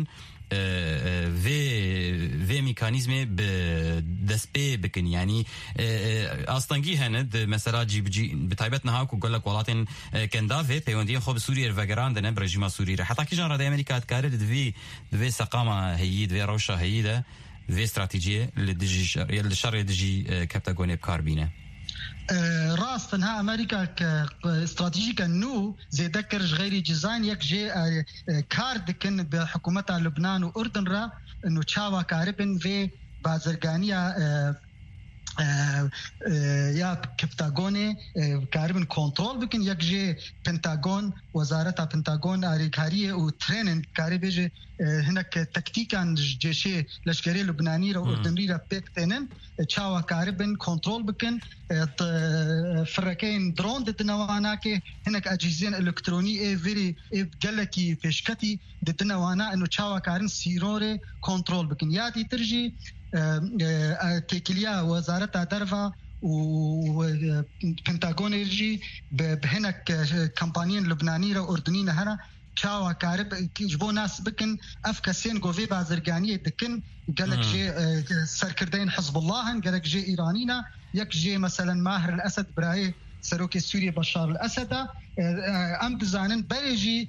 في في ميكانيزم بدسبي بكن يعني اصلا هند مثلا جي بجي بتايبتنا هاكو قال لك ولاتن كندافي بيوندين خو بسوريا الفغران ده برجيم سوريا حتى كي جان راد امريكا تكارد في في سقامه هي في روشه هي ده في استراتيجيه لدجي الشر دجي كابتاغوني بكاربينه راست انها امريكا استراتيجية نو زي ذكر غيري جزاين يك جي كارد كن بحكومتها لبنان واردن را انه تشاوا كاربن في بازرگانيا يا كبتاغوني كاربن كنترول بكن يك جي بنتاغون وزارة بنتاغون أريكارية وتريننج كاري بيجي هناك تكتيكا جيشي لشكري لبناني رو أردنري را بيكتنن تشاوا كاربن كنترول بكن فركين درون دتنواناكي هناك أجهزة إلكترونية فيري بجلكي فيشكتي دتنوانا إنه تشاوا كارن سيروري كنترول بكن ياتي ترجي كيكليا وزارة درفا وبنتاغون يجي بهناك كامبانيين لبنانية وأردنية هنا شاوا كارب جبو ناس بكن أفكاسين قوفي بازرقانية دكن قالك جي سركردين حزب الله قالك جي إيرانينا يك جي مثلا ماهر الأسد براي سروكي سوريا بشار الأسد أم دزانن بلجي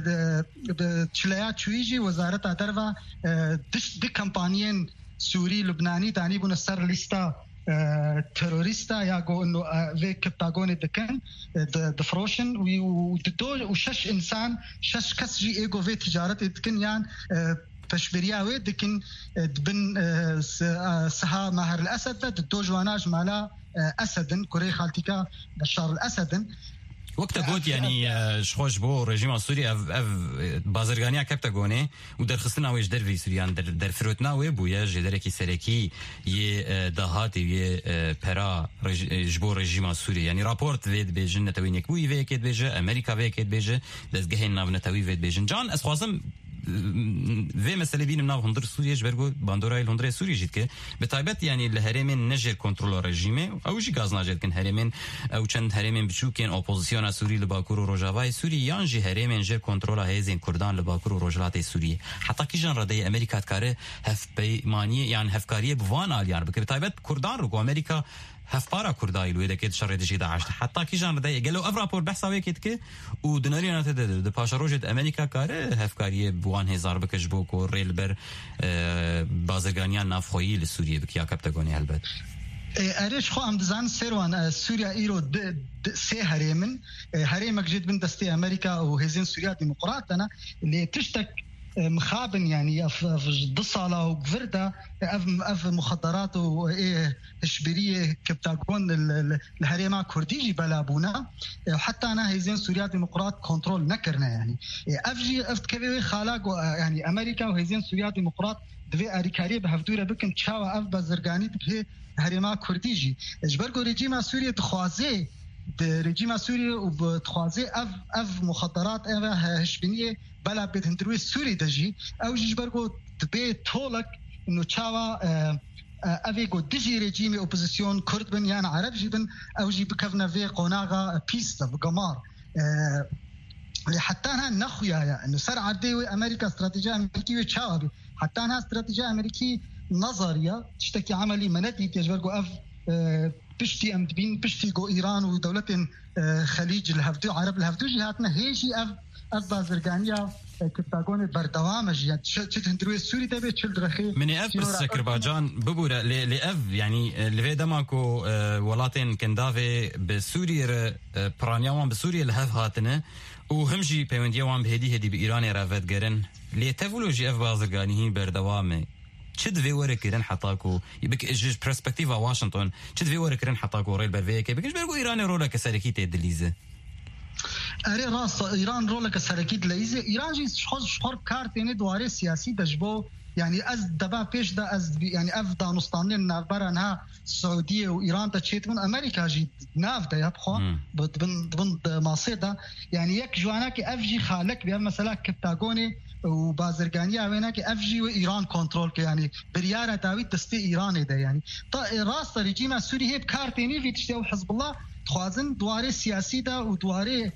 بتشليات شويجي وزارة درفا دش دي كامبانيين سوري لبناني داني بون السر ليستا تيروريستا ياغو انه في كبتاغوني دكن دفروشن ودو وشش انسان شش كس جي ايغو في تجارت دكن يعني تشبيرياوي دكن بن سها ماهر الاسد دو جواناج مالا اسدن كوري خالتيكا بشار الاسدن وقت قلت يعني شخوش بو رژیم سوری اف اف بازرگانی کپتاگونه و در خستنا ویش در وی سوریان در در فروتنا وی بویا جدر کی سرکی یه دهات یه پرا جبو رژیم سوری یعنی راپورت وید بیجن نتوین یک بوی وی کید بیجه امریکا وی کید بیجه دزگه ناو نتوی وید بیجن جان اس خوازم في مسألة بين مناو هندر سوريا جبرجو باندوراي هندر سوريا جد كه بتعبت يعني الهرمين نجر كنترول رژیمه أو جي غاز نجر كن هرمين أو چند هرمين بشو كن أوبوزيسيون سوري لباكور و روجاواي سوري يان جي هرمين نجر كنترول هزين كردان لباكور و روجلات سوريا حتى كي جن ردي أمريكا كاره هف بيمانية يعني هفكارية بوان عال يعني بتعبت كردان رو أمريكا هفبارا كرداي لو إذا كده شر دشي داعش حتى كي جان ردي قالوا أفرابور بحثوا كده كده ودناري أنا تدل دباشروجة أمريكا كاره هفكارية بوان هزار بكشبوك وريل بر بازرگانيان نافخويي لسوريا بكيا كبتاغوني هلبت أريش خو أم دزان سيروان سوريا إيرو سي هريمن هريمك جد من دستي أمريكا وهزين سوريا ديمقراطنا اللي تشتك مخابن يعني اف دصاله وقفرده اف اف مخدرات وايه اشبيريه كبتاكون الهريمه كرديجي بلابونا وحتى انا هيزين سوريا ديمقراط كنترول نكرنا يعني افجي افت كبير خلاق يعني امريكا وهيزين سوريا ديمقراط دفي اريكاري بهفدوره بكن تشاوا اف بازرگاني به هريمه كرديجي اجبرگو ريجيم سوريا تخوازي ريجيم سوريا وبتخوازي اف اف مخدرات اف هشبينيه بلا بيت هندروي سوري دجي او جبرغو تبي تولك انه تشاوا افيغو دجي ريجيمي اوبوزيسيون كرد بن يعني عرب جبن او جي بكفنا في قناغا بيستا بقمار حتى انا نخويا يعني انه سر عدي امريكا استراتيجيه امريكيه تشاوا حتى انا استراتيجيه امريكيه نظريه تشتكي عملي منتي تجبرغو اف بشتي ام تبين بشتي جو ايران ودولتين خليج الهفدو عرب الهفدو جهاتنا هيجي اف از بازرگانیا كبتاغون بردوامج يعني شت هندروي السوري تبي تشل درخي من اف بالسكرباجان ببورا لاف يعني اللي دماكو ولاتين كندافي بسوريا برانياوان بسوريا الهف هاتنا وهمجي بيونديوان بهدي هدي بايران رافت جرن لي تفولوجي اف بازرگاني بردوامه چد في وركرن حطاكو يبك اجج برسبكتيفا واشنطن چد في وركرن حطاكو ريل برفيك بكش برغو ايران رولا كسركي تدليزه اري راس ايران رولك سركيد ليزه ايران جي شخص شهر كارتين دواري سياسي دجبو يعني از دبا بيش دا از يعني افدا نصطانين نابرنها السعوديه وايران تشيت من امريكا جي نافدا يبخو بن بن ماصيدا يعني يك جواناك افجي خالك بها مثلا كبتاغوني وبازرگانيا وينك افجي وايران كنترول يعني برياره داوي تستي ايران ده يعني راس ريجيم السوري هي بكارتيني في تشتو حزب الله خوازن دواري سياسي دا ودواري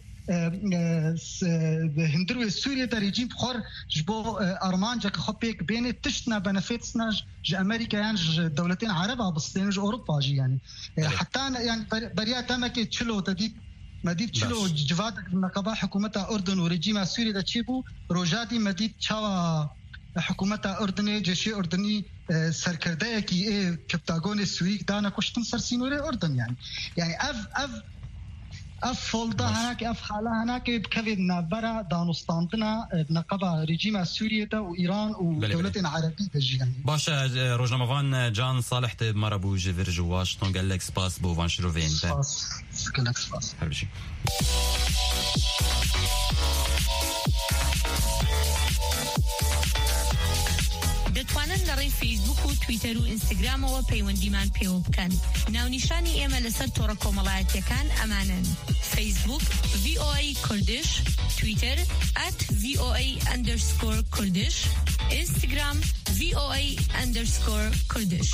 هندروي سوريا دا ريجيم خور جبو ارمانجا كخبيك بين تشتنا بنفيتسنا ج امريكا يعني دولتين عربة بسطين ج اوروبا جي يعني حتى يعني بريا تمك تشلو تديك مديد تشلو جواد نقابه حكومتها اردن وريجيم سوريا دا تشيبو روجادي مديد تشاوا حكومتها اردني جيشي اردني سركردايه كي ايه كبتاغون السوري دانا كشتن سرسينوري اردن يعني يعني اف اف اف فولدا هناك اف حاله هناك بكفي نابرا دانستاندنا نقابه ريجيم سوريا وايران ودولتين عربيه يعني باشا روجنامافان جان صالح مرابو جيفرج واشنطن قال لك سباس بو فان شروفين سباس قال لك سباس حبيبي دەتوانن لەڕێی فیسبوک و تویتەر و ئینستاگرامەوە پەیوەندیمان پێوە بکەن. ناونیشانی ئێمە لەسەر تۆڕە کۆمەڵایەتیەکان ئەمانن: فیسبوک وی او ای کوردش، تویتر at voa underscore kurdish، اینستاگرام voa underscore kurdish.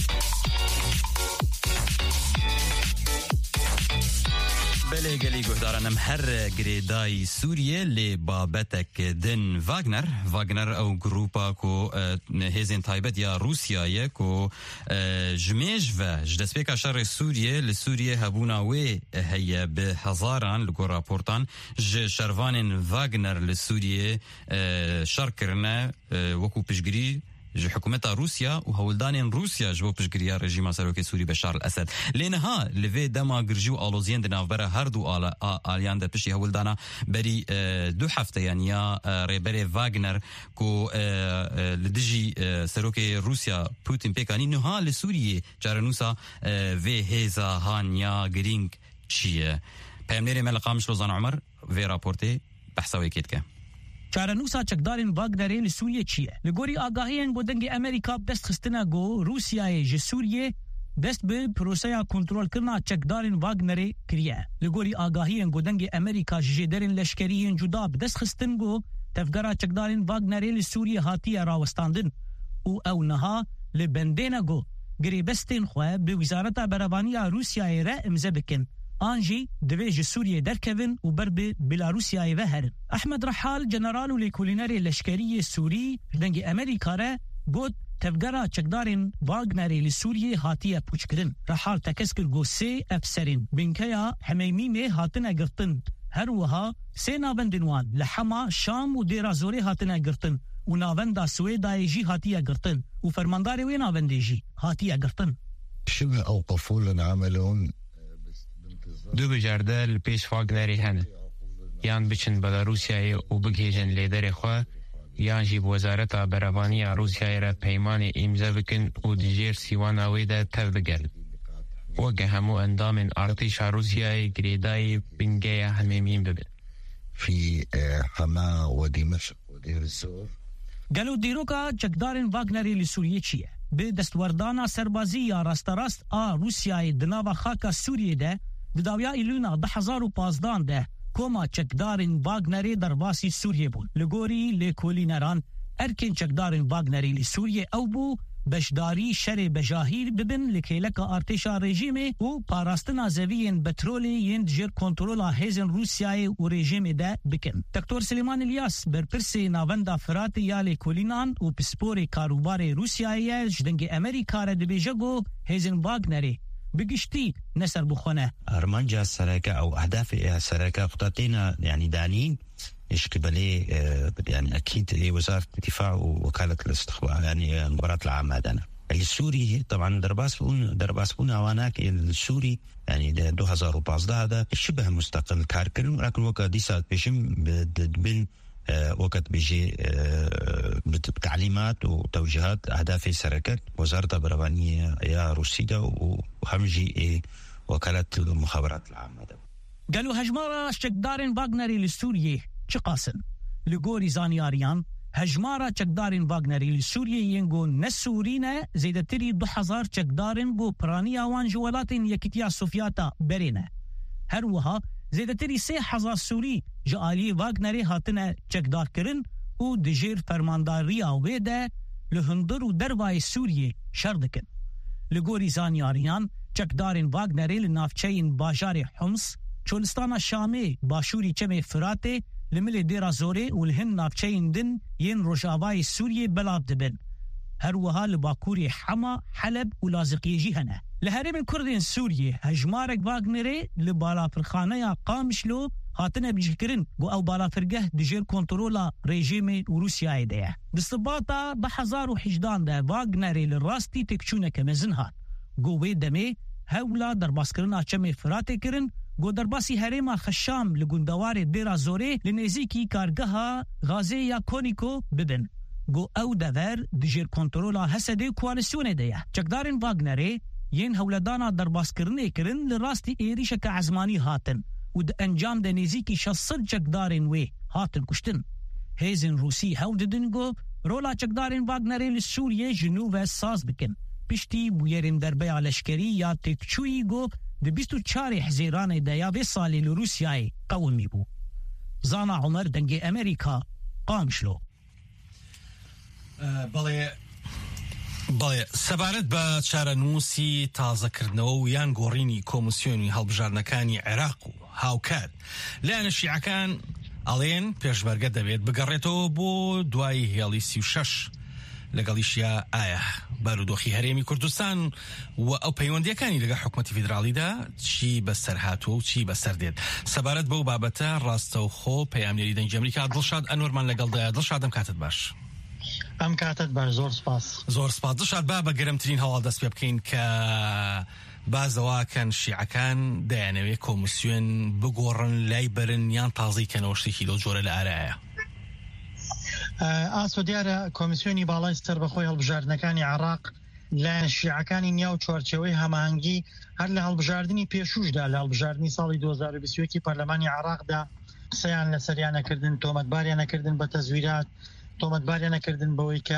بله گلی گهدارانم هر گریدای سوریه لی بابتک دن واگنر واگنر او گروپا کو هزین تایبت یا روسیایه کو جمیج و جدسپیکا شر سوریه لسوریه هبوناوی هیا به هزاران لگو راپورتان ج شروان واگنر لسوریه شر کرنه وکو پشگری جو حکومت روسیا و هولدان روسیا جو پشگریا رژیم سروک سوری بشار الاسد لینها لوی دما گرجو آلوزین دناوبره هر دو آل آلیان ده پشی هولدانا بری دو هفته یعنی ریبر واگنر کو لدجی سروک روسیا پوتین پیکانی نها لسوریه جارنوسا و هزا هانیا گرینگ چیه پیامنری ملقامش روزان عمر و راپورتی بحثاوی کید که چارنوسا چکدارین واگنری لسوریه چیه؟ لگوری آگاهیان بودنگ امریکا دست خستنا گو روسیای جه سوریه دست به پروسیا کنترول کرنا چکدارین واگنری کریه. لگوری آگاهیان بودنگ امریکا جه درین لشکریین جدا دست خستن گو تفگرا چکدارین واگنری لسوریه هاتیه راوستاندن او او نها لبندین گو گریبستین خواه به وزارت بروانی روسیای را امزه بکن. آنجی دویج سوریه درکوین و بر به بلاروسیای وهرن. احمد رحال جنرال و لیکولینری لشکری سوری دنگ امریکا را گود تفگرا چکدارین واگنری لسوریه هاتیه پوچ کرن. رحال تکسکر گو سی افسرین بینکیا حمیمی هاتن اگرتن. هر وها سی ناوندنوان لحما شام و دیرازوری هاتن اگرتن و ناوندا سویدای جی هاتیه اگرتن و فرمانداری وی ناوندی جی هاتیه اگرتن. شبه اوقفوا لنا عملون دو بجرده البیش واگنری هنه یان بچن بلاروسیای و بگیجن لیدر خواه یان جیب وزارت بروانی روسیای را پیمان امضا بکن و دیجیر سیوان آوی ده تف بگرد وگه همو اندام ارتش روسیای گریدای بنگه همیمین ببن فی حما و دمشق و دیر الزور. گلو دیروکا چکدارین واگنری لسوریه چیه؟ به دستوردانا سربازی یا راست راست آ روسیای دناوا خاکا سوریه ده داویا ایلونا ده هزار و پازدان ده کوما چکدارین واگنری در باسی سوریه بون. لگوری لیکولینران ارکن چکدارین واگنری لسوریه او بو بشداری شر بجاهیر ببن لکیلکا ارتشا رژیمه و پاراستنا زویین بترولی ین جر کنترولا هیزن روسیای و رژیمه ده بکن. دکتور سلیمان الیاس برپرسی ناوندا فرات یا لیکولینان و پسپور کاروبار روسیای جدنگ امریکا را دبیجگو هیزن واگنری بقشتي نسر بخونه أرمانجا السراكة أو أهداف السراكة خططين يعني دانين يشكبلي يعني أكيد وزارة الدفاع ووكالة الاستخبار يعني المخابرات العامة دانا السوري طبعا درباس بون درباس بون هواناك السوري يعني ده دو هزار وبازده هذا شبه مستقل كاركن ولكن وقت ديسات بيشم بين وقت بيجي بتعليمات وتوجيهات أهداف السركات وزارة بروانية يا روسيا وهمجي وكالة المخابرات العامة. قالوا هجمارة شكدارين واغنري لسوريا شقاسن لغوري زانياريان هجمارة شكدارين واغنري لسوريا ينغو نسورينا زيدتري دو حزار شكدارين غو برانيا وان جوالاتين يكتيا سوفياتا برينا هروها زیدتری سه هزار سوری جالی واگنری هاتنه چکدار کرن و دجیر فرمانداری آویده لهندر و دروای سوریه شردکن. لگوری زانیاریان چکدارین واگنری لنافچین باجار حمص چولستان شامی باشوری چم فراته لمل دیرا زوره و لهن نافچین دن ین روشاوای سوریه بلاب دبن. هر وها لباکوری حما حلب و لازقیجی هنه. لهرم الكردين سوريا هجمارك واغنري لبالا فرخانه قامشلو هاتنا بجكرن جو او بالا فرقه دجير كنترولا ريجيمي وروسيا ايديه دستباطا بحزار وحجدان ده واغنري للراستي تكشونه كمزنها جو ويدمي هولا درباسكرنا چمي فراتي كرن جو درباسي هريما خشام لگندوار ديرا زوري لنزيكي كارگها غازي يا كونيكو ببن جو او دور دجير كنترولا هسدي كواليسيون ايديه چكدارن واغنري ين هولدانا درباس کرنه کرن لراستی ایریشک عزمانی هاتن و د ئەنجام دە نێزیکی شەسەد چەکدارên wê hatin kuştin. Hêzên Rûsî hewl didin got rola çekdarên Wagnerê li Sûriyê ji nû ve saz bikin. Piştî bûyerên derbeya leşkerî ya têkçûyî got di bîst û çarê hezêranê de ya vê salê li Rûsyayê qewimî bû. Zana Umer dengê Amerîka qamişlo. بەڵێ بەڵێ سەبارەت بە چارەنووسی تازەکردنەوە و یان گۆڕینی کۆمسیۆنی هەڵبژاردنەکانی عێراق و هاوکات لایەنە شیعەکان ئەڵێن پێشمەرگە دەبێت بگەڕێتەوە بۆ دوای هێڵی سی و شەش لەگەڵیشیا ئایا بارودۆخی هەرێمی کوردستان و ئەو پەیوەندیەکانی لەگە حکومەتی فیدراڵیدا چی بەسەر هاتووە و چی بەسەر دێت. سەبارەت بەو بابەتە ڕاستەوخۆ پەیامنێری دەنگی ئەمریکا دڵشاد ئەنوەرمان لەگەڵدایە. دڵشادم کاتت باش. ئەم کاتت باش. زۆر سپاس. زۆر سپاس. دڵشاد با بە گەرمترین هەواڵ دەست پێ بکەین کە بازەواکەن شیعەکان دەیانەوێت کۆمسیۆن بگۆڕن لای برن یان تازەیکەنەوە شتێکی لەو جۆرە لە ئارایە. ئاسۆ دیارە کۆمسیۆنی باڵای سەربەخۆی هەڵبژاردنەکانی عێراق لایەن شیعەکانی نیا و چوارچێوەی هەماهەنگی هەر لە هەڵبژاردننی پێشوشدا لە هەڵبژاردننی ساڵی دوو هەزار و بیست و یەک پەرلەمانی عێراقدا قسەیان لەسەریانەکردن، تۆمەتباریانەکردن بە تەزویرات، تۆمەتباریانەکردن بەوەی کە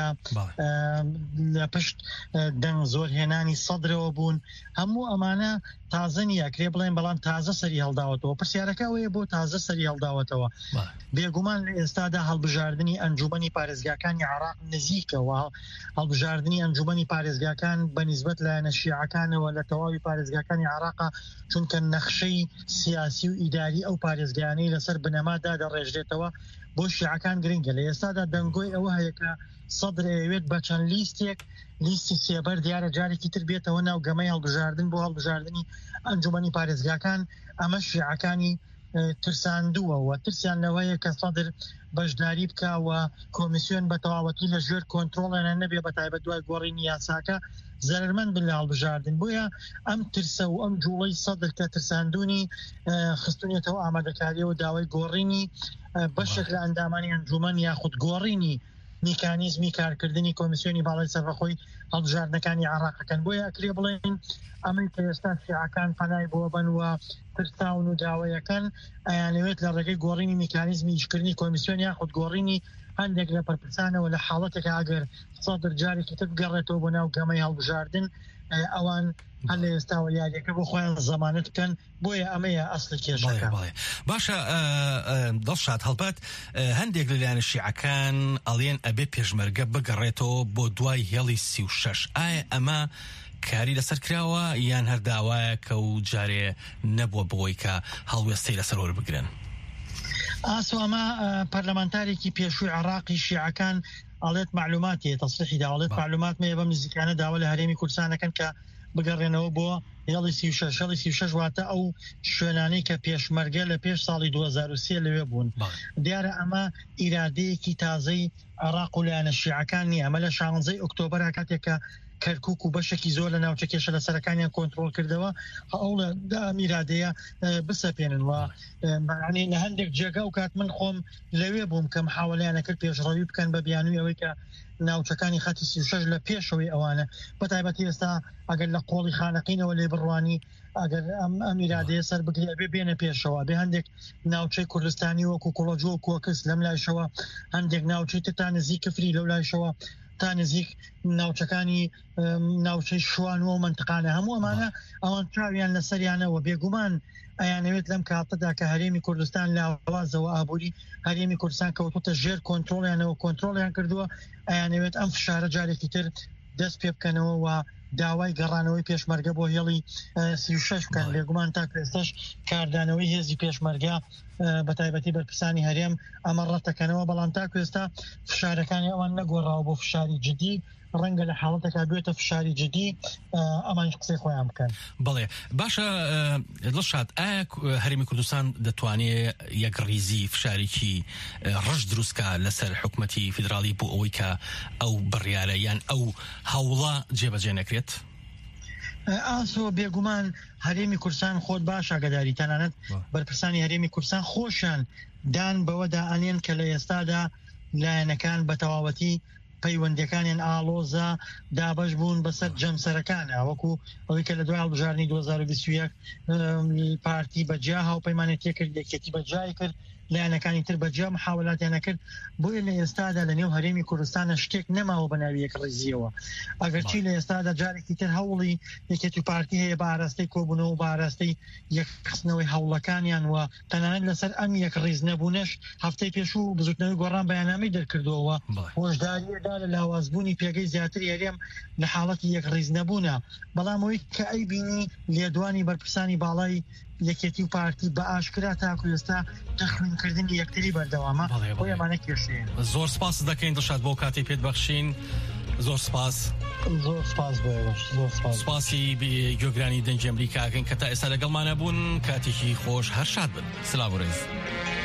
لە پشت دەنگ زۆر هێنانی سەدرەوە بوون. هەموو ئەمانە تازە نییە کرێ بڵێن، بەڵام تازە سەری هەڵداوەتەوە. پرسیارەکە ئەوەیە بۆ تازە سەری هەڵداوەتەوە. بێگومان لە ئێستادا هەڵبژاردننی ئەنجومەنی پارێزگاکانی عێراق نزیکەوە. هەڵبژاردننی ئەنجومەنی پارێزگاکان بەنسبەت لایەنە شیعەکانەوە لە تەواوی پارێزگاکانی عێراقا، چونکە نەخشەی سیاسی و ئیداری ئەو پارێزگانەی لەسەر بنەمادا دەڕێژرێتەوە بۆ شیعەکان گرنگە. لە ئێستادا دەنگۆی ئەوە هەیە کە سەدر ئەوێت بە چەند لیستێک لیستی سێبەر دیارە جارێکی تر بێتەوە ناو گەمەی هەڵبژاردن بۆ هەڵبژاردننی ئەنجومەنی پارێزگاکان. ئەمە شیعەکانی ترساندووەوە، ترسیان لەوەیە کە سەدر بەشداری بکەوە کۆمیسیۆن بە تەواوەتی لە ژێر کۆنتڕۆڵیان نەبێ بە تایبەت دوای گۆڕینی یاساکە زەرمەند بن لە هەڵبژاردن. بۆیە ئەم ترسە و ئەم جوڵەی سەدر کە ترساندونی خستونێتەوە ئامادەکاریەوە داوای گۆڕینی بەشێک لە ئەندامانی ئەنجومەن یاخود گۆڕینی میکانیزمی کارکردنی کۆمیسیۆنی باڵای سەربەخۆی هەڵبژاردنەکانی عێراقەکەن. بۆیە ئەکرێ بڵێن ئەمەی کە ئێستا شیعەکان پەنای بۆ بن و ترساون و داوایەکەن ئەیانەوێت لە ڕێگەی گۆڕینی میکانیزمی ئیشکردنی کۆمیسیۆن یاخود گۆڕینی هەندێک لە پەرپرسانەوە لە حاڵەتێکە ئەگەر سەدر جارێکی تر بگەڕێتەوە بۆ ناو گەمەی هەڵبژاردن ئەوان هەر لە ئێستاوە یاریەکە بۆ خۆیان زەمانەت بکەن. بۆیە ئەمەیە ئەسڵی کێشەکە. باشە دڵشاد هەڵبەت هەندێک لەلایەنە شیعەکان ئەڵێن ئەبێ پێشمەرگە بگەڕێتەوە بۆ دوای هێڵی سی و شەش. ئایا ئەمە کاری لەسەر کراوە یان هەر داوایە کە و جارێ نەبووە بۆی کە هەڵوێستەی لەسەر وەربگرن؟ ئاسۆ ئەمە پەرلەمانتارێکی پێشووی عێراقی شیعەکان ئەڵێت معلوماتی تەصریحی داڵێت معلومات مەیە بەم نزیکانە داوا لە هەرێمی کوردستانەکەن کە بگەڕێنەوە بۆ هێڵی سی و شەش. هێڵی سی و شەش واتە ئەو شوێنانەی کە پێشمەرگە لە پێش ساڵی دوو هەزار و سێ لەوێ بوون. دیارە ئەمە ئیرادەیەکی تازەی عێراق و لایەنە شیعەکان نیە. ئەمە لە شانزەی ئۆکتۆبەر کاتێکە کەرکووک و بەشێکی زۆر لە ناوچە کێشە لە سەرەکانیان کۆنتڕۆڵ کردەوە ئەو لە میرادەیە بسەپێنن و معنی لە هەندێک جێگە و کات من خۆم لەوێ بووم کە محاوەلەیانە کرد پێشڕەوی بکەن بە بیانووی ئەوەی کە ناوچەکانی خەتی سی و شەش لە پێشەوەی ئەوانە بە تایبەتی ئێستا ئەگەر لە قۆڵی خانەقینەوە لێ بڕوانی ئەگەر ئەم ئەمیرادەیە سەر بگرێ بێ بێنە پێشەوە بێ هەندێک ناوچەی کوردستانی وەکو کوڵەجۆ و کۆکس لەم لایشەوە هەندێک ناوچەی تر تا نزیک کفری لەو لایشەوە تا نزیک ناوچەکانی ناوچەی شوان و منتقانە هەموو ئەمانە ئەوان چاویان لەسەریانەوە بێگومان ئەیانەوێت لەم کاتەدا کە هەرێمی کوردستان لاوازەوە ئابووری هەرێمی کوردستان کەوتوتە ژێر کۆنتڕۆڵیانەوە کۆنتڕۆڵیان کردووە ئەیانەوێت ئەم فشارە جارێکی تر دەست پێ بکەنەوە و داوای گەڕانەوەی پێشمەرگە بۆ هێڵی سی و شەش بکەن. بێگومان تا ئێستاش کاردانەوەی هێزی پێشمەرگە بە تایبەتی بەرپرسانی هەرێم ئەمە ڕەتەکەنەوە، بەڵام تا ئێستا فشارەکانی ئەوان نەگۆڕاوە بۆ فشاری جدی. ڕەنگە لە حاڵەتێکا بێتە فشاری جدی ئەمان قسەی خۆیان بکەن. بڵێ باشە دڵشاد، ئایا هەرێمی کوردستان دەتوانێت یەک ڕیزی فشارێکی ڕەش دروستکە لەسەر حکومەتی فیدراڵی بۆ ئەوەی کە ئەو بڕیارە یان ئەو هەوڵە جێبەجێ نەکرێت؟ ئاسۆ بێگومان هەرێمی کوردستان خۆت باش ئاگاداری تەنانەت بەرپرسانی هەرێمی کوردستان خۆشیان دان بەوەدا ئەنێن کە لە ئێستادا لایەنەکان بە تەواوەتی پەیوەندیەکانیان ئالۆزە دابش بوون بەسەر جەمسەرەکانە وەکو ئەوەی کە لە دوای هەڵبژاردننی دوو هەزار و بیست و یەک پارتی بەجیا هاوپەیمانێتی کرد یەکێتی بەجای کرد لایەنەکانی تر بەجیا محاولاتیانە کرد بۆیە لە ئێستادا لە نێو هەرێمی کوردستانە شتێک نەماوە بە ناوی یەک ڕێزیەوە ئەگەرچی لە ئێستادا جارێکی تر هەوڵی یەکێتی پارتی هەیە بە ئاراستەی کۆبوونەوە بە ئاراستەی یەکخستنەوەی هەوڵەکانیان وە تەنانەت لەسەر ئەم یەک ڕێز نەبوونەش هەفتەی پێشوو بزوتنەوەی گۆڕان بەیاننامەی دەرکردەوە هۆشداریەدا لە لاوازبوونی پێگەی زیاتری هەرێم لە حاڵەتی یەک ڕێز نەبوونە بەڵام ئەوەی کە ئەیبینی لێدوانی بەرپرسانی باڵای یەکێتی و پارتی بە ئاشکرا تاکو ئێستا تەخمینکردنی یەکتری بەردەوامە بۆ ئەمانە کێشەیە. زۆر سپاس دەکەین دڵشاد بۆ کاتی پێت بەخشین. زۆر سپاس زۆر سپاس زۆر سپاسی گوێگرانی دەنجی ئەمریکاکەین کە تا ئێستا لەگەڵمانە بوون کاتێکی خۆش هەر شاد بن. سلااو ڕێز.